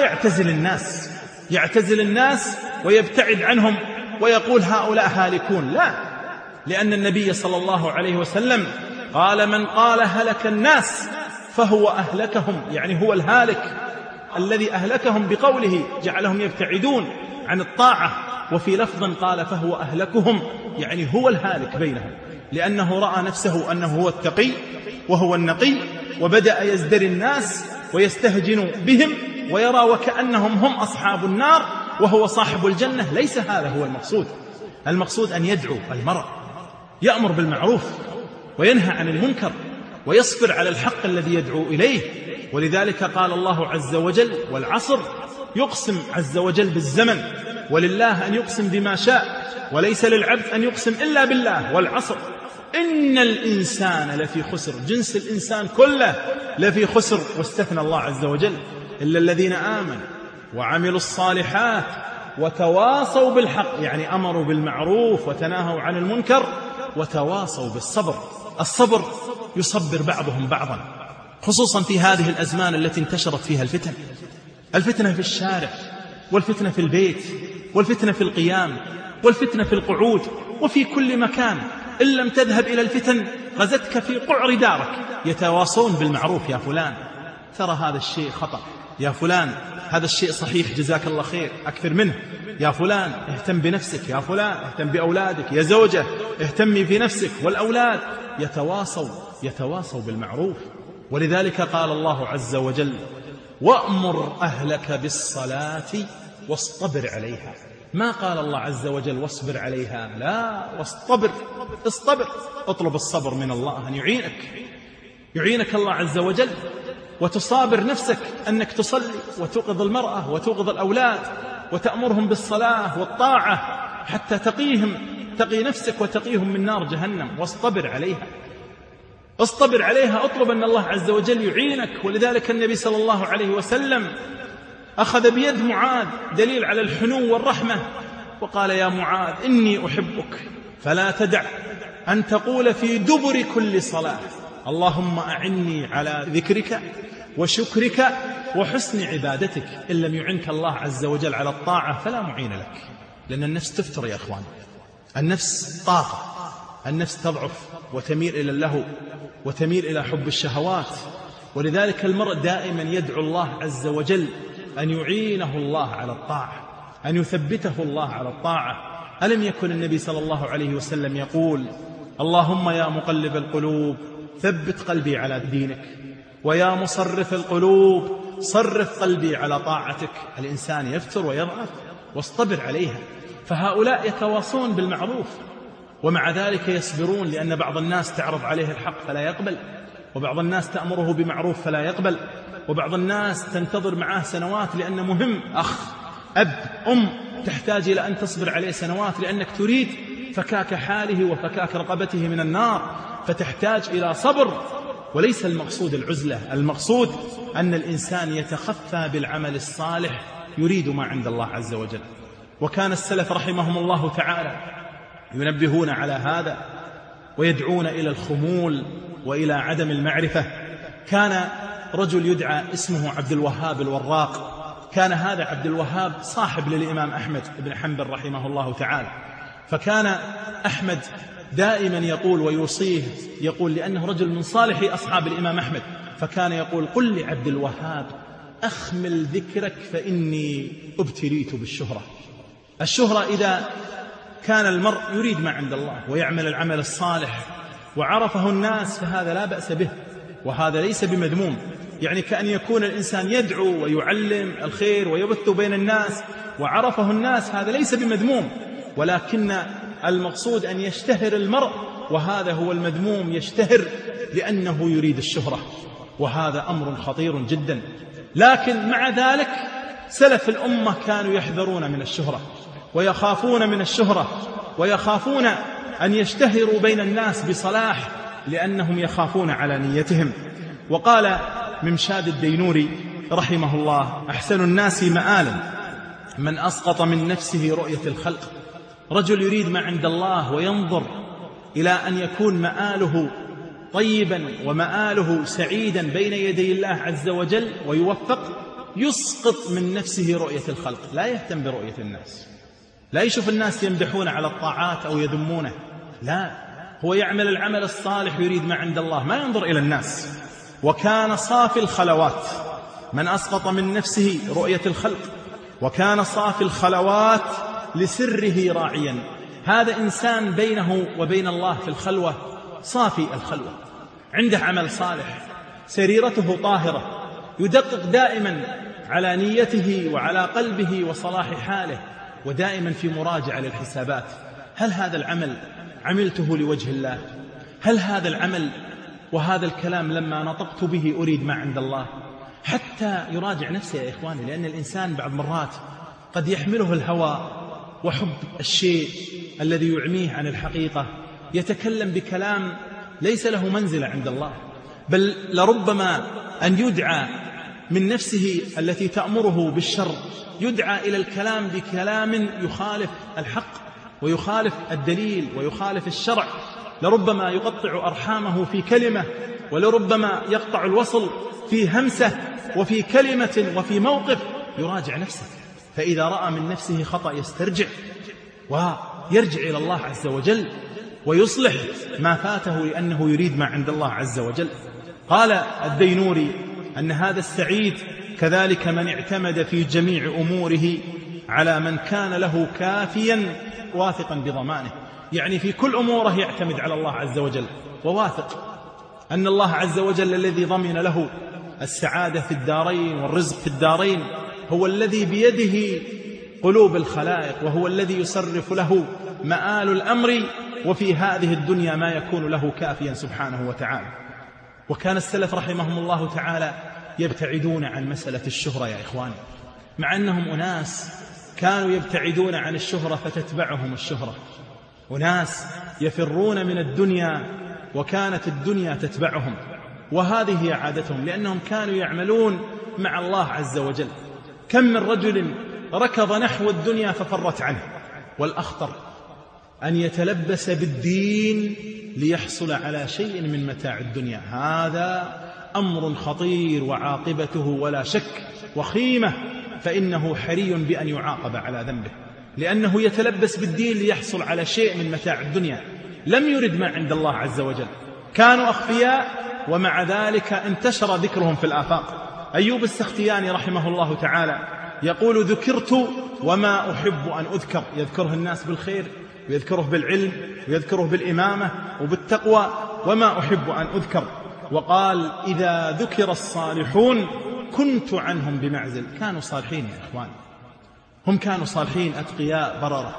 يعتزل الناس ويبتعد عنهم ويقول هؤلاء هالكون، لا، لأن النبي صلى الله عليه وسلم قال من قال هلك الناس فهو أهلكهم، يعني هو الهالك الذي أهلكهم بقوله جعلهم يبتعدون عن الطاعة، وفي لفظ قال فهو أهلكهم، يعني هو الهالك بينهم، لأنه رأى نفسه أنه هو التقي وهو النقي، وبدأ يزدري الناس ويستهجن بهم ويرى وكأنهم هم أصحاب النار وهو صاحب الجنة. ليس هذا هو المقصود أن يدعو المرء، يأمر بالمعروف وينهى عن المنكر ويصبر على الحق الذي يدعو إليه. ولذلك قال الله عز وجل والعصر، يقسم عز وجل بالزمن، ولله أن يقسم بما شاء، وليس للعبد أن يقسم إلا بالله، والعصر إن الإنسان لفي خسر، جنس الإنسان كله لفي خسر، واستثنى الله عز وجل إلا الذين آمنوا وعملوا الصالحات وتواصوا بالحق، يعني أمروا بالمعروف وتناهوا عن المنكر وتواصوا بالصبر. الصبر يصبر بعضهم بعضا، خصوصا في هذه الأزمان التي انتشرت فيها الفتنة في الشارع، والفتنة في البيت، والفتنة في القيام، والفتنة في القعود، وفي كل مكان. إن لم تذهب إلى الفتن غزتك في قعر دارك. يتواصون بالمعروف، يا فلان ترى هذا الشيء خطأ، يا فلان هذا الشيء صحيح جزاك الله خير أكثر منه، يا فلان اهتم بنفسك، يا فلان اهتم بأولادك، يا زوجة اهتمي في نفسك والأولاد. يتواصوا بالمعروف. ولذلك قال الله عز وجل وأمر أهلك بالصلاة واصطبر عليها. ما قال الله عز وجل واصبر عليها، لا، اصطبر، اطلب الصبر من الله أن يعينك الله عز وجل، وتصابر نفسك أنك تصلي وتوقظ المرأة وتوقظ الأولاد وتأمرهم بالصلاة والطاعة حتى تقي نفسك وتقيهم من نار جهنم. واصطبر عليها، اطلب أن الله عز وجل يعينك. ولذلك النبي صلى الله عليه وسلم أخذ بيد معاذ، دليل على الحنو والرحمة، وقال يا معاذ إني أحبك فلا تدع أن تقول في دبر كل صلاة اللهم أعني على ذكرك وشكرك وحسن عبادتك. إن لم يعنك الله عز وجل على الطاعة فلا معين لك، لأن النفس تفتر يا أخوان، النفس طاقة، النفس تضعف وتميل إلى اللهو وتميل إلى حب الشهوات. ولذلك المرء دائما يدعو الله عز وجل أن يعينه الله على الطاعة، أن يثبته الله على الطاعة. ألم يكن النبي صلى الله عليه وسلم يقول اللهم يا مقلب القلوب ثبت قلبي على دينك، ويا مصرف القلوب صرف قلبي على طاعتك. الإنسان يفتر ويضعف، واصطبر عليها. فهؤلاء يتواصون بالمعروف ومع ذلك يصبرون، لأن بعض الناس تعرض عليه الحق فلا يقبل، وبعض الناس تأمره بمعروف فلا يقبل، وبعض الناس تنتظر معه سنوات لأنه مهم، أخ، أب، أم، تحتاج إلى أن تصبر عليه سنوات لأنك تريد فكاك حاله وفكاك رقبته من النار، فتحتاج إلى صبر. وليس المقصود العزلة، المقصود أن الإنسان يتخفى بالعمل الصالح يريد ما عند الله عز وجل. وكان السلف رحمهم الله تعالى ينبهون على هذا ويدعون إلى الخمول وإلى عدم المعرفة. كان رجل يدعى اسمه عبد الوهاب الوراق، كان هذا عبد الوهاب صاحب للإمام أحمد بن حنبل رحمه الله تعالى. فكان أحمد دائما يقول ويوصيه، يقول لأنه رجل من صالح أصحاب الإمام أحمد، فكان يقول قل لعبد الوهاب أخمل ذكرك فإني ابتليت بالشهرة. الشهرة إذا كان المرء يريد ما عند الله ويعمل العمل الصالح وعرفه الناس فهذا لا بأس به، وهذا ليس بمذموم. يعني كأن يكون الإنسان يدعو ويعلم الخير ويبث بين الناس وعرفه الناس، هذا ليس بمذموم، ولكن المقصود أن يشتهر المرء، وهذا هو المذموم، يشتهر لأنه يريد الشهرة، وهذا أمر خطير جدا. لكن مع ذلك سلف الأمة كانوا يحذرون من الشهرة ويخافون من الشهرة، ويخافون أن يشتهروا بين الناس بصلاح لأنهم يخافون على نيتهم. وقال ممشاد الدينوري رحمه الله أحسن الناس مآلا من أسقط من نفسه رؤية الخلق. رجل يريد ما عند الله وينظر إلى أن يكون مآله طيبا ومآله سعيدا بين يدي الله عز وجل ويوفق، يسقط من نفسه رؤية الخلق، لا يهتم برؤية الناس، لا يشوف الناس يمدحون على الطاعات أو يذمونه، لا، هو يعمل العمل الصالح يريد ما عند الله، ما ينظر إلى الناس. وكان صافي الخلوات، من أسقط من نفسه رؤية الخلق، وكان صافي الخلوات لسره راعيا. هذا إنسان بينه وبين الله في الخلوة صافي الخلوة، عنده عمل صالح، سريرته طاهرة، يدقق دائما على نيته وعلى قلبه وصلاح حاله، ودائما في مراجعة للحسابات. هل هذا العمل عملته لوجه الله؟ هل هذا العمل وهذا الكلام لما نطقت به أريد ما عند الله؟ حتى يراجع نفسه يا إخواني، لأن الإنسان بعض مرات قد يحمله الهوى وحب الشيء الذي يعميه عن الحقيقة، يتكلم بكلام ليس له منزلة عند الله، بل لربما أن يدعى من نفسه التي تأمره بالشر، يدعى إلى الكلام بكلام يخالف الحق ويخالف الدليل ويخالف الشرع، لربما يقطع أرحامه في كلمة، ولربما يقطع الوصل في همسة وفي كلمة وفي موقف. يراجع نفسه، فإذا رأى من نفسه خطأ يسترجع ويرجع إلى الله عز وجل ويصلح ما فاته، لأنه يريد ما عند الله عز وجل. قال الدينوري أن هذا السعيد كذلك من اعتمد في جميع أموره على من كان له كافيا واثقا بضمانه، يعني في كل أموره يعتمد على الله عز وجل، وواثق أن الله عز وجل الذي ضمن له السعادة في الدارين والرزق في الدارين هو الذي بيده قلوب الخلائق، وهو الذي يصرف له مآل الأمر، وفي هذه الدنيا ما يكون له كافيا سبحانه وتعالى. وكان السلف رحمهم الله تعالى يبتعدون عن مسألة الشهرة يا إخواني، مع أنهم أناس كانوا يبتعدون عن الشهرة فتتبعهم الشهرة، أناس يفرون من الدنيا وكانت الدنيا تتبعهم، وهذه هي عادتهم، لأنهم كانوا يعملون مع الله عز وجل. كم من رجل ركض نحو الدنيا ففرت عنه، والأخطر أن يتلبس بالدين ليحصل على شيء من متاع الدنيا، هذا أمر خطير وعاقبته ولا شك وخيمة، فإنه حري بأن يعاقب على ذنبه، لأنه يتلبس بالدين ليحصل على شيء من متاع الدنيا، لم يرد ما عند الله عز وجل. كانوا أخفياء ومع ذلك انتشر ذكرهم في الآفاق. أيوب السختياني رحمه الله تعالى يقول: ذكرت وما أحب أن أذكر، يذكره الناس بالخير ويذكره بالعلم ويذكره بالإمامة وبالتقوى، وما أحب أن أذكر. وقال: إذا ذكر الصالحون كنت عنهم بمعزل. كانوا صالحين يا إخوان، هم كانوا صالحين أتقياء بررة،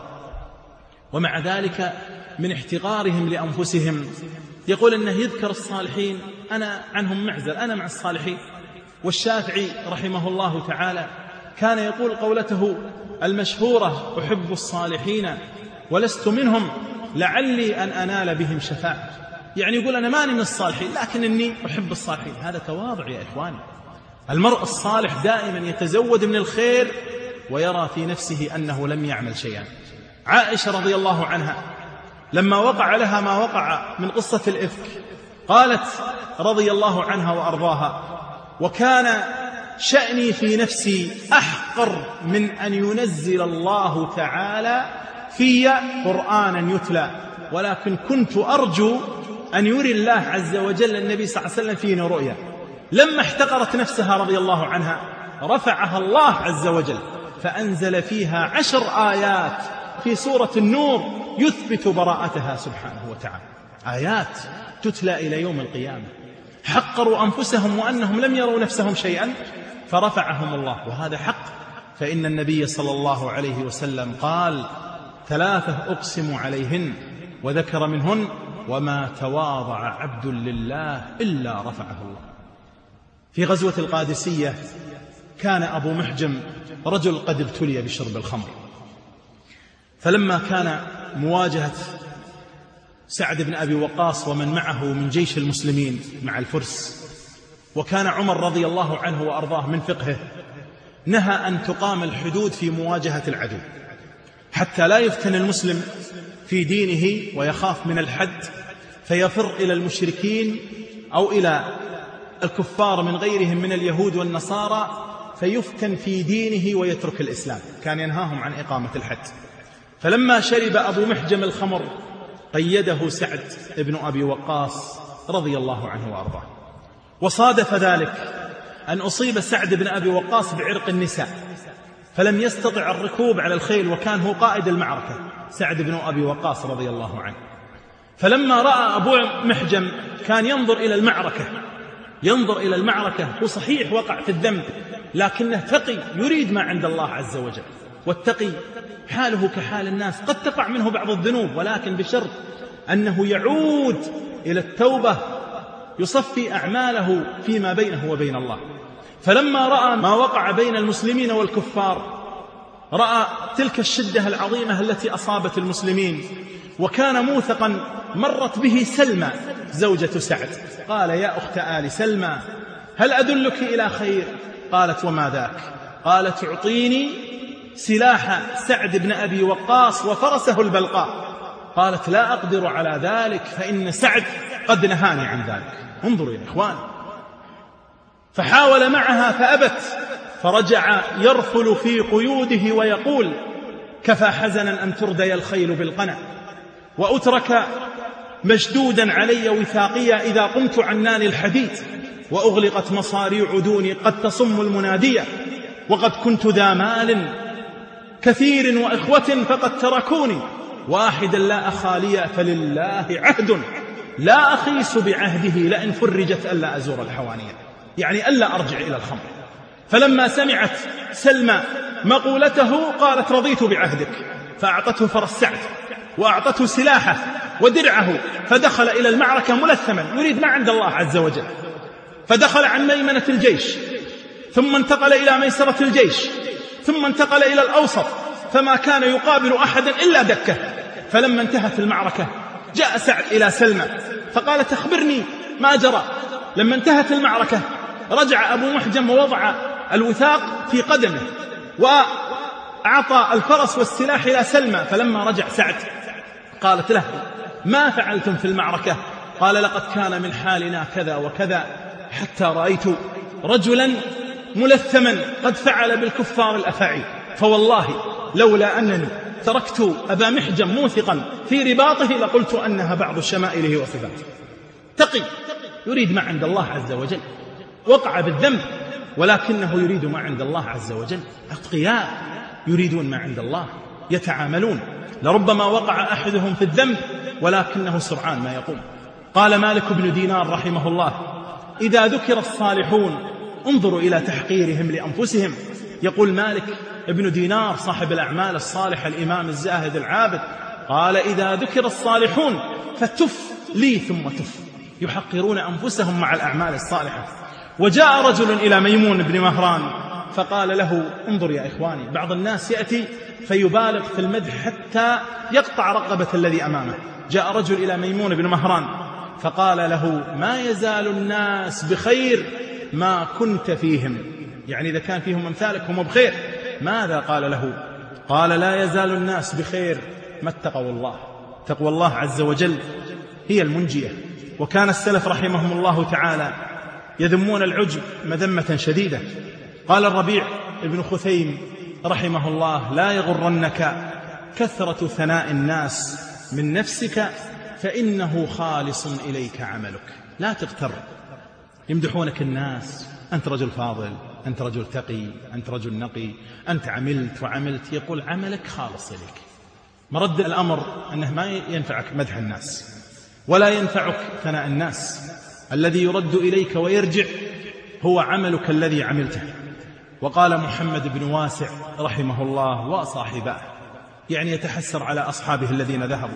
ومع ذلك من احتقارهم لأنفسهم يقول أنه يذكر الصالحين، أنا عنهم معزل، أنا مع الصالحين. والشافعي رحمه الله تعالى كان يقول قولته المشهورة: أحب الصالحين ولست منهم لعلي أن أنال بهم شفاعة، يعني يقول أنا ماني من الصالحين لكنني أحب الصالحين. هذا تواضع يا إخواني. المرء الصالح دائما يتزود من الخير ويرى في نفسه أنه لم يعمل شيئا. عائشة رضي الله عنها لما وقع لها ما وقع من قصة الإفك قالت رضي الله عنها وأرضاها: وكان شأني في نفسي أحقر من أن ينزل الله تعالى في قرآنا يتلى، ولكن كنت أرجو أن يري الله عز وجل النبي صلى الله عليه وسلم فينا رؤيا. لما احتقرت نفسها رضي الله عنها رفعها الله عز وجل فأنزل فيها 10 آيات في سورة النور يثبت براءتها سبحانه وتعالى، آيات تتلى إلى يوم القيامة. حقروا أنفسهم وأنهم لم يروا نفسهم شيئا فرفعهم الله، وهذا حق. فإن النبي صلى الله عليه وسلم قال: 3 أقسم عليهن، وذكر منهن: وما تواضع عبد لله إلا رفعه الله. في غزوة القادسية كان أبو محجم رجل قد ابتلي بشرب الخمر، فلما كان مواجهة سعد بن أبي وقاص ومن معه من جيش المسلمين مع الفرس، وكان عمر رضي الله عنه وأرضاه من فقهه نهى أن تقام الحدود في مواجهة العدو حتى لا يفتن المسلم في دينه ويخاف من الحد فيفر إلى المشركين أو إلى الكفار من غيرهم من اليهود والنصارى فيفتن في دينه ويترك الإسلام. كان ينهاهم عن إقامة الحد. فلما شرب أبو محجم الخمر قيده سعد بن أبي وقاص رضي الله عنه وأرضاه. وصادف ذلك أن أصيب سعد بن أبي وقاص بعرق النساء فلم يستطع الركوب على الخيل، وكان هو قائد المعركة سعد بن أبي وقاص رضي الله عنه. فلما رأى أبو محجم كان ينظر إلى المعركة، هو صحيح وقع في الذنب لكنه تقي يريد ما عند الله عز وجل، والتقي حاله كحال الناس، قد تقع منه بعض الذنوب ولكن بشرط أنه يعود إلى التوبة يصفي أعماله فيما بينه وبين الله. فلما رأى ما وقع بين المسلمين والكفار، رأى تلك الشدة العظيمة التي أصابت المسلمين، وكان موثقا مرت به سلمى زوجة سعد. قال: يا أخت آل سلمى، هل أدلك إلى خير؟ قالت: وما ذاك؟ قالت: اعطيني سلاح سعد بن أبي وقاص وفرسه البلقاء. قالت: لا أقدر على ذلك فإن سعد قد نهاني عن ذلك. انظروا يا إخوان، فحاول معها فأبت، فرجع يرفل في قيوده ويقول: كفى حزنا أن تردي الخيل بالقنا وأترك مشدودا علي وثاقيا إذا قمت عنان الحديد، وأغلقت مصاريع دوني قد تصم المنادية، وقد كنت ذا مال كثير وإخوة فقد تركوني، واحدا لا أخالي فلله عهد لا أخيس بعهده لئن فرجت ألا أزور الحوانية، يعني ألا أرجع إلى الخمر. فلما سمعت سلمى مقولته قالت: رضيت بعهدك، فأعطته فرس سعد وأعطته سلاحه ودرعه، فدخل إلى المعركة ملثما يريد ما عند الله عز وجل. فدخل عن ميمنة الجيش، ثم انتقل إلى ميسرة الجيش، ثم انتقل إلى الأوسط، فما كان يقابل أحدا إلا دكه. فلما انتهت المعركة جاء سعد إلى سلمى فقالت: أخبرني ما جرى. لما انتهت المعركة رجع أبو محجم ووضع الوثاق في قدمه وأعطى الفرس والسلاح إلى سلمى. فلما رجع سعد قالت له: ما فعلتم في المعركة؟ قال: لقد كان من حالنا كذا وكذا، حتى رأيت رجلا ملثما قد فعل بالكفار الأفاعيل، فوالله لولا أنني تركت أبا محجم موثقا في رباطه لقلت أنها بعض شمائله وصفاته. تقي يريد ما عند الله عز وجل، وقع بالذنب ولكنه يريد ما عند الله عز وجل. أتقياء يريدون ما عند الله، يتعاملون. لربما وقع أحدهم في الذنب ولكنه سرعان ما يقوم. قال مالك بن دينار رحمه الله: إذا ذكر الصالحون انظروا إلى تحقيرهم لأنفسهم. يقول مالك ابن دينار صاحب الأعمال الصالحة الإمام الزاهد العابد، قال: إذا ذكر الصالحون فتف لي ثم تف، يحقرون أنفسهم مع الأعمال الصالحة. وجاء رجل إلى ميمون بن مهران فقال له: انظر يا إخواني، بعض الناس يأتي فيبالغ في المدح حتى يقطع رقبة الذي أمامه. جاء رجل إلى ميمون بن مهران فقال له: ما يزال الناس بخير ما كنت فيهم، يعني إذا كان فيهم أمثالك هم بخير. ماذا قال له؟ قال: لا يزال الناس بخير ما اتقوا الله. تقوى الله عز وجل هي المنجية. وكان السلف رحمهم الله تعالى يذمون العجب مذمة شديدة. قال الربيع ابن خثيم رحمه الله: لا يغرنك كثرة ثناء الناس من نفسك فإنه خالص إليك عملك. لا تغتر، يمدحونك الناس: أنت رجل فاضل، أنت رجل تقي، أنت رجل نقي، أنت عملت وعملت. يقول: عملك خالص إليك. مرد الأمر أنه ما ينفعك مدح الناس ولا ينفعك ثناء الناس، الذي يرد إليك ويرجع هو عملك الذي عملته. وقال محمد بن واسع رحمه الله: وصاحباه، يعني يتحسر على أصحابه الذين ذهبوا.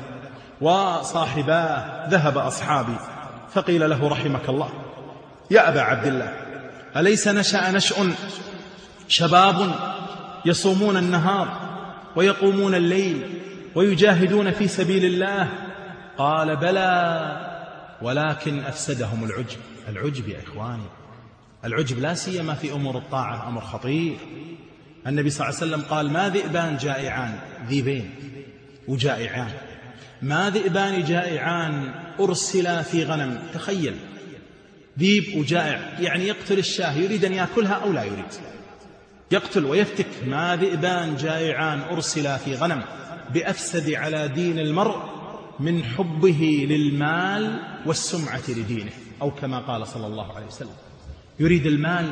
وصاحباه ذهب أصحابي. فقيل له: رحمك الله يا أبا عبد الله، أليس نشأ نشأ شباب يصومون النهار ويقومون الليل ويجاهدون في سبيل الله؟ قال: بلى، ولكن أفسدهم العجب. العجب يا إخواني، العجب لا سيما في أمور الطاعة أمر خطير. النبي صلى الله عليه وسلم قال: ما ذئبان جائعان، ذيبين وجائعان، ما ذئبان جائعان أرسلا في غنم. تخيل ذيب وجائع، يعني يقتل الشاه، يريد أن يأكلها أو لا يريد، يقتل ويفتك. ما ذئبان جائعان أرسلا في غنم بأفسد على دين المرء من حبه للمال والسمعة لدينه، أو كما قال صلى الله عليه وسلم. يريد المال،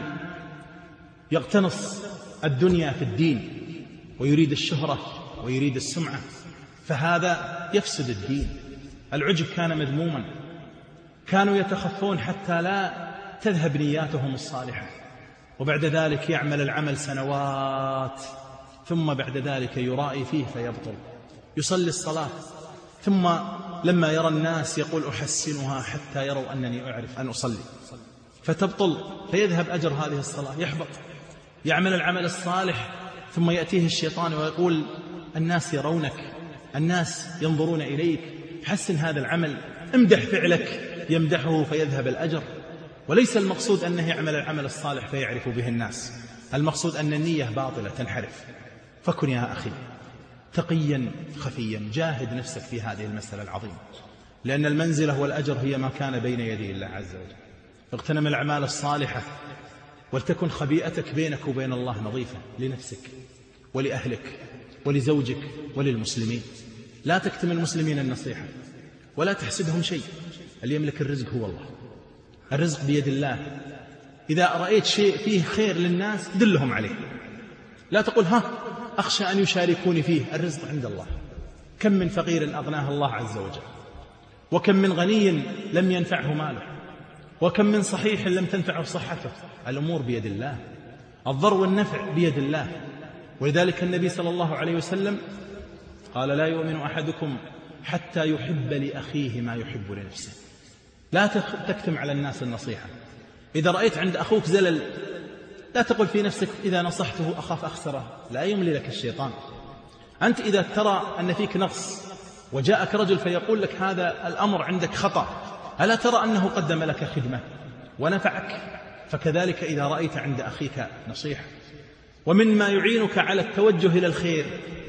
يغتنص الدنيا في الدين، ويريد الشهرة ويريد السمعة، فهذا يفسد الدين. العجب كان مذموما، كانوا يتخفون حتى لا تذهب نياتهم الصالحة، وبعد ذلك يعمل العمل سنوات، ثم بعد ذلك يرائي فيه فيبطل. يصلي الصلاة، ثم لما يرى الناس يقول أحسنها حتى يروا أنني أعرف أن أصلي، فتبطل، فيذهب أجر هذه الصلاة، يحبط. يعمل العمل الصالح، ثم يأتيه الشيطان ويقول الناس يرونك، الناس ينظرون إليك، حسن هذا العمل، امدح فعلك، يمدحه فيذهب الأجر. وليس المقصود أنه يعمل العمل الصالح فيعرف به الناس، المقصود أن النية باطلة تنحرف. فكن يا أخي تقيا خفيا، جاهد نفسك في هذه المسألة العظيمة، لأن المنزلة والأجر هي ما كان بين يدي الله عز وجل. اغتنم الأعمال الصالحة، ولتكن خبيئتك بينك وبين الله نظيفة، لنفسك ولأهلك ولزوجك وللمسلمين. لا تكتم المسلمين النصيحة، ولا تحسدهم شيء. اللي يملك الرزق هو الله، الرزق بيد الله. إذا رأيت شيء فيه خير للناس دلهم عليه، لا تقول أخشى أن يشاركوني فيه. الرزق عند الله. كم من فقير أغناه الله عز وجل، وكم من غني لم ينفعه ماله، وكم من صحيح لم تنفعه صحته. الأمور بيد الله، الضر والنفع بيد الله. ولذلك النبي صلى الله عليه وسلم قال لا يؤمن أحدكم حتى يحب لأخيه ما يحب لنفسه. لا تكتم على الناس النصيحة. إذا رأيت عند أخوك زلل، لا تقل في نفسك إذا نصحته أخاف أخسره، لا يملي لك الشيطان. أنت إذا ترى أن فيك نقص وجاءك رجل فيقول لك هذا الأمر عندك خطأ، ألا ترى أنه قدم لك خدمة ونفعك؟ فكذلك إذا رأيت عند أخيك نصيحة. ومما يعينك على التوجه إلى الخير،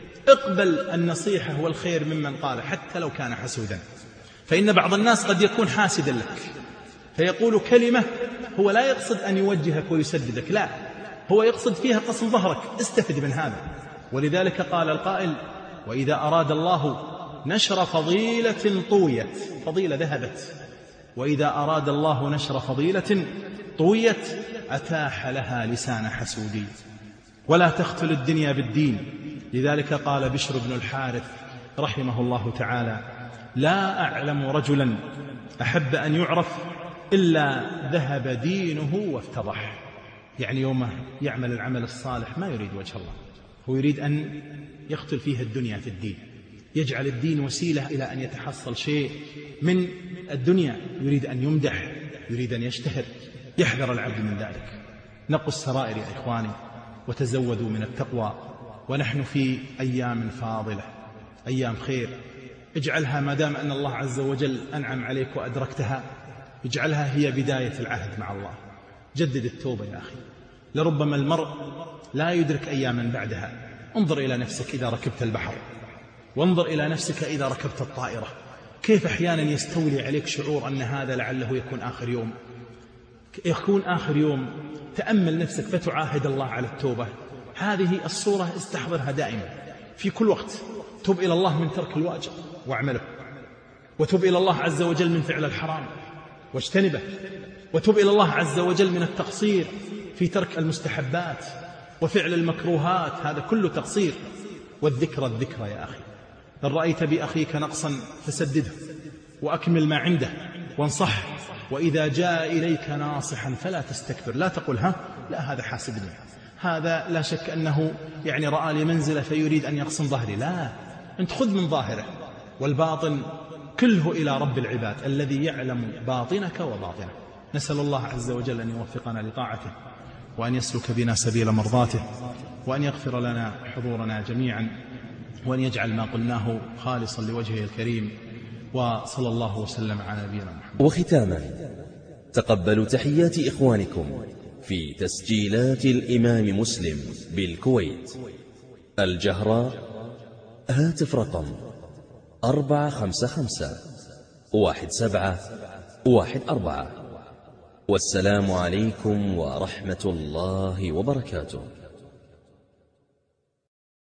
اقبل النصيحة والخير ممن قال، حتى لو كان حسودا. فإن بعض الناس قد يكون حاسدا لك، فيقول كلمة هو لا يقصد أن يوجهك ويسددك، لا، هو يقصد فيها قصد ظهرك، استفد من هذا. ولذلك قال القائل وإذا أراد الله نشر فضيلة طويت، فضيلة ذهبت، وإذا أراد الله نشر فضيلة طويت أتاح لها لسان حسودي. ولا تختل الدنيا بالدين. لذلك قال بشر بن الحارث رحمه الله تعالى لا أعلم رجلا أحب أن يعرف إلا ذهب دينه وافتضح. يعني يوم يعمل العمل الصالح ما يريد وجه الله، هو يريد أن يقتل فيها الدنيا في الدين، يجعل الدين وسيلة إلى أن يتحصل شيء من الدنيا، يريد أن يمدح، يريد أن يشتهر. يحذر العبد من ذلك. نقوا السرائر يا إخواني، وتزودوا من التقوى، ونحن في أيام فاضلة، أيام خير. اجعلها ما دام أن الله عز وجل أنعم عليك وأدركتها، اجعلها هي بداية العهد مع الله. جدد التوبة يا أخي، لربما المرء لا يدرك أياما بعدها. انظر إلى نفسك إذا ركبت البحر، وانظر إلى نفسك إذا ركبت الطائرة، كيف أحيانا يستولي عليك شعور أن هذا لعله يكون آخر يوم، يكون آخر يوم. تأمل نفسك فتعاهد الله على التوبة. هذه الصورة استحضرها دائما في كل وقت. تب إلى الله من ترك الواجب واعمله، وتب إلى الله عز وجل من فعل الحرام واجتنبه، وتب إلى الله عز وجل من التقصير في ترك المستحبات وفعل المكروهات، هذا كله تقصير. والذكرى يا أخي، إن رأيت بأخيك نقصا فسدده وأكمل ما عنده وانصح. وإذا جاء إليك ناصحا فلا تستكبر، لا تقل لا هذا حاسدني، هذا لا شك أنه يعني رأى لي منزلة فيريد أن يقسم ظهري. لا، أنت خذ من ظاهره، والباطن كله إلى رب العباد الذي يعلم باطنك وباطنه. نسأل الله عز وجل أن يوفقنا لطاعته، وأن يسلك بنا سبيل مرضاته، وأن يغفر لنا حضورنا جميعا، وأن يجعل ما قلناه خالصا لوجهه الكريم. وصلى الله وسلم على نبينا محمد. وختاما، تقبلوا تحيات إخوانكم في تسجيلات الإمام مسلم بالكويت. الجهراء، هاتف رقم 455 1714. والسلام عليكم ورحمة الله وبركاته.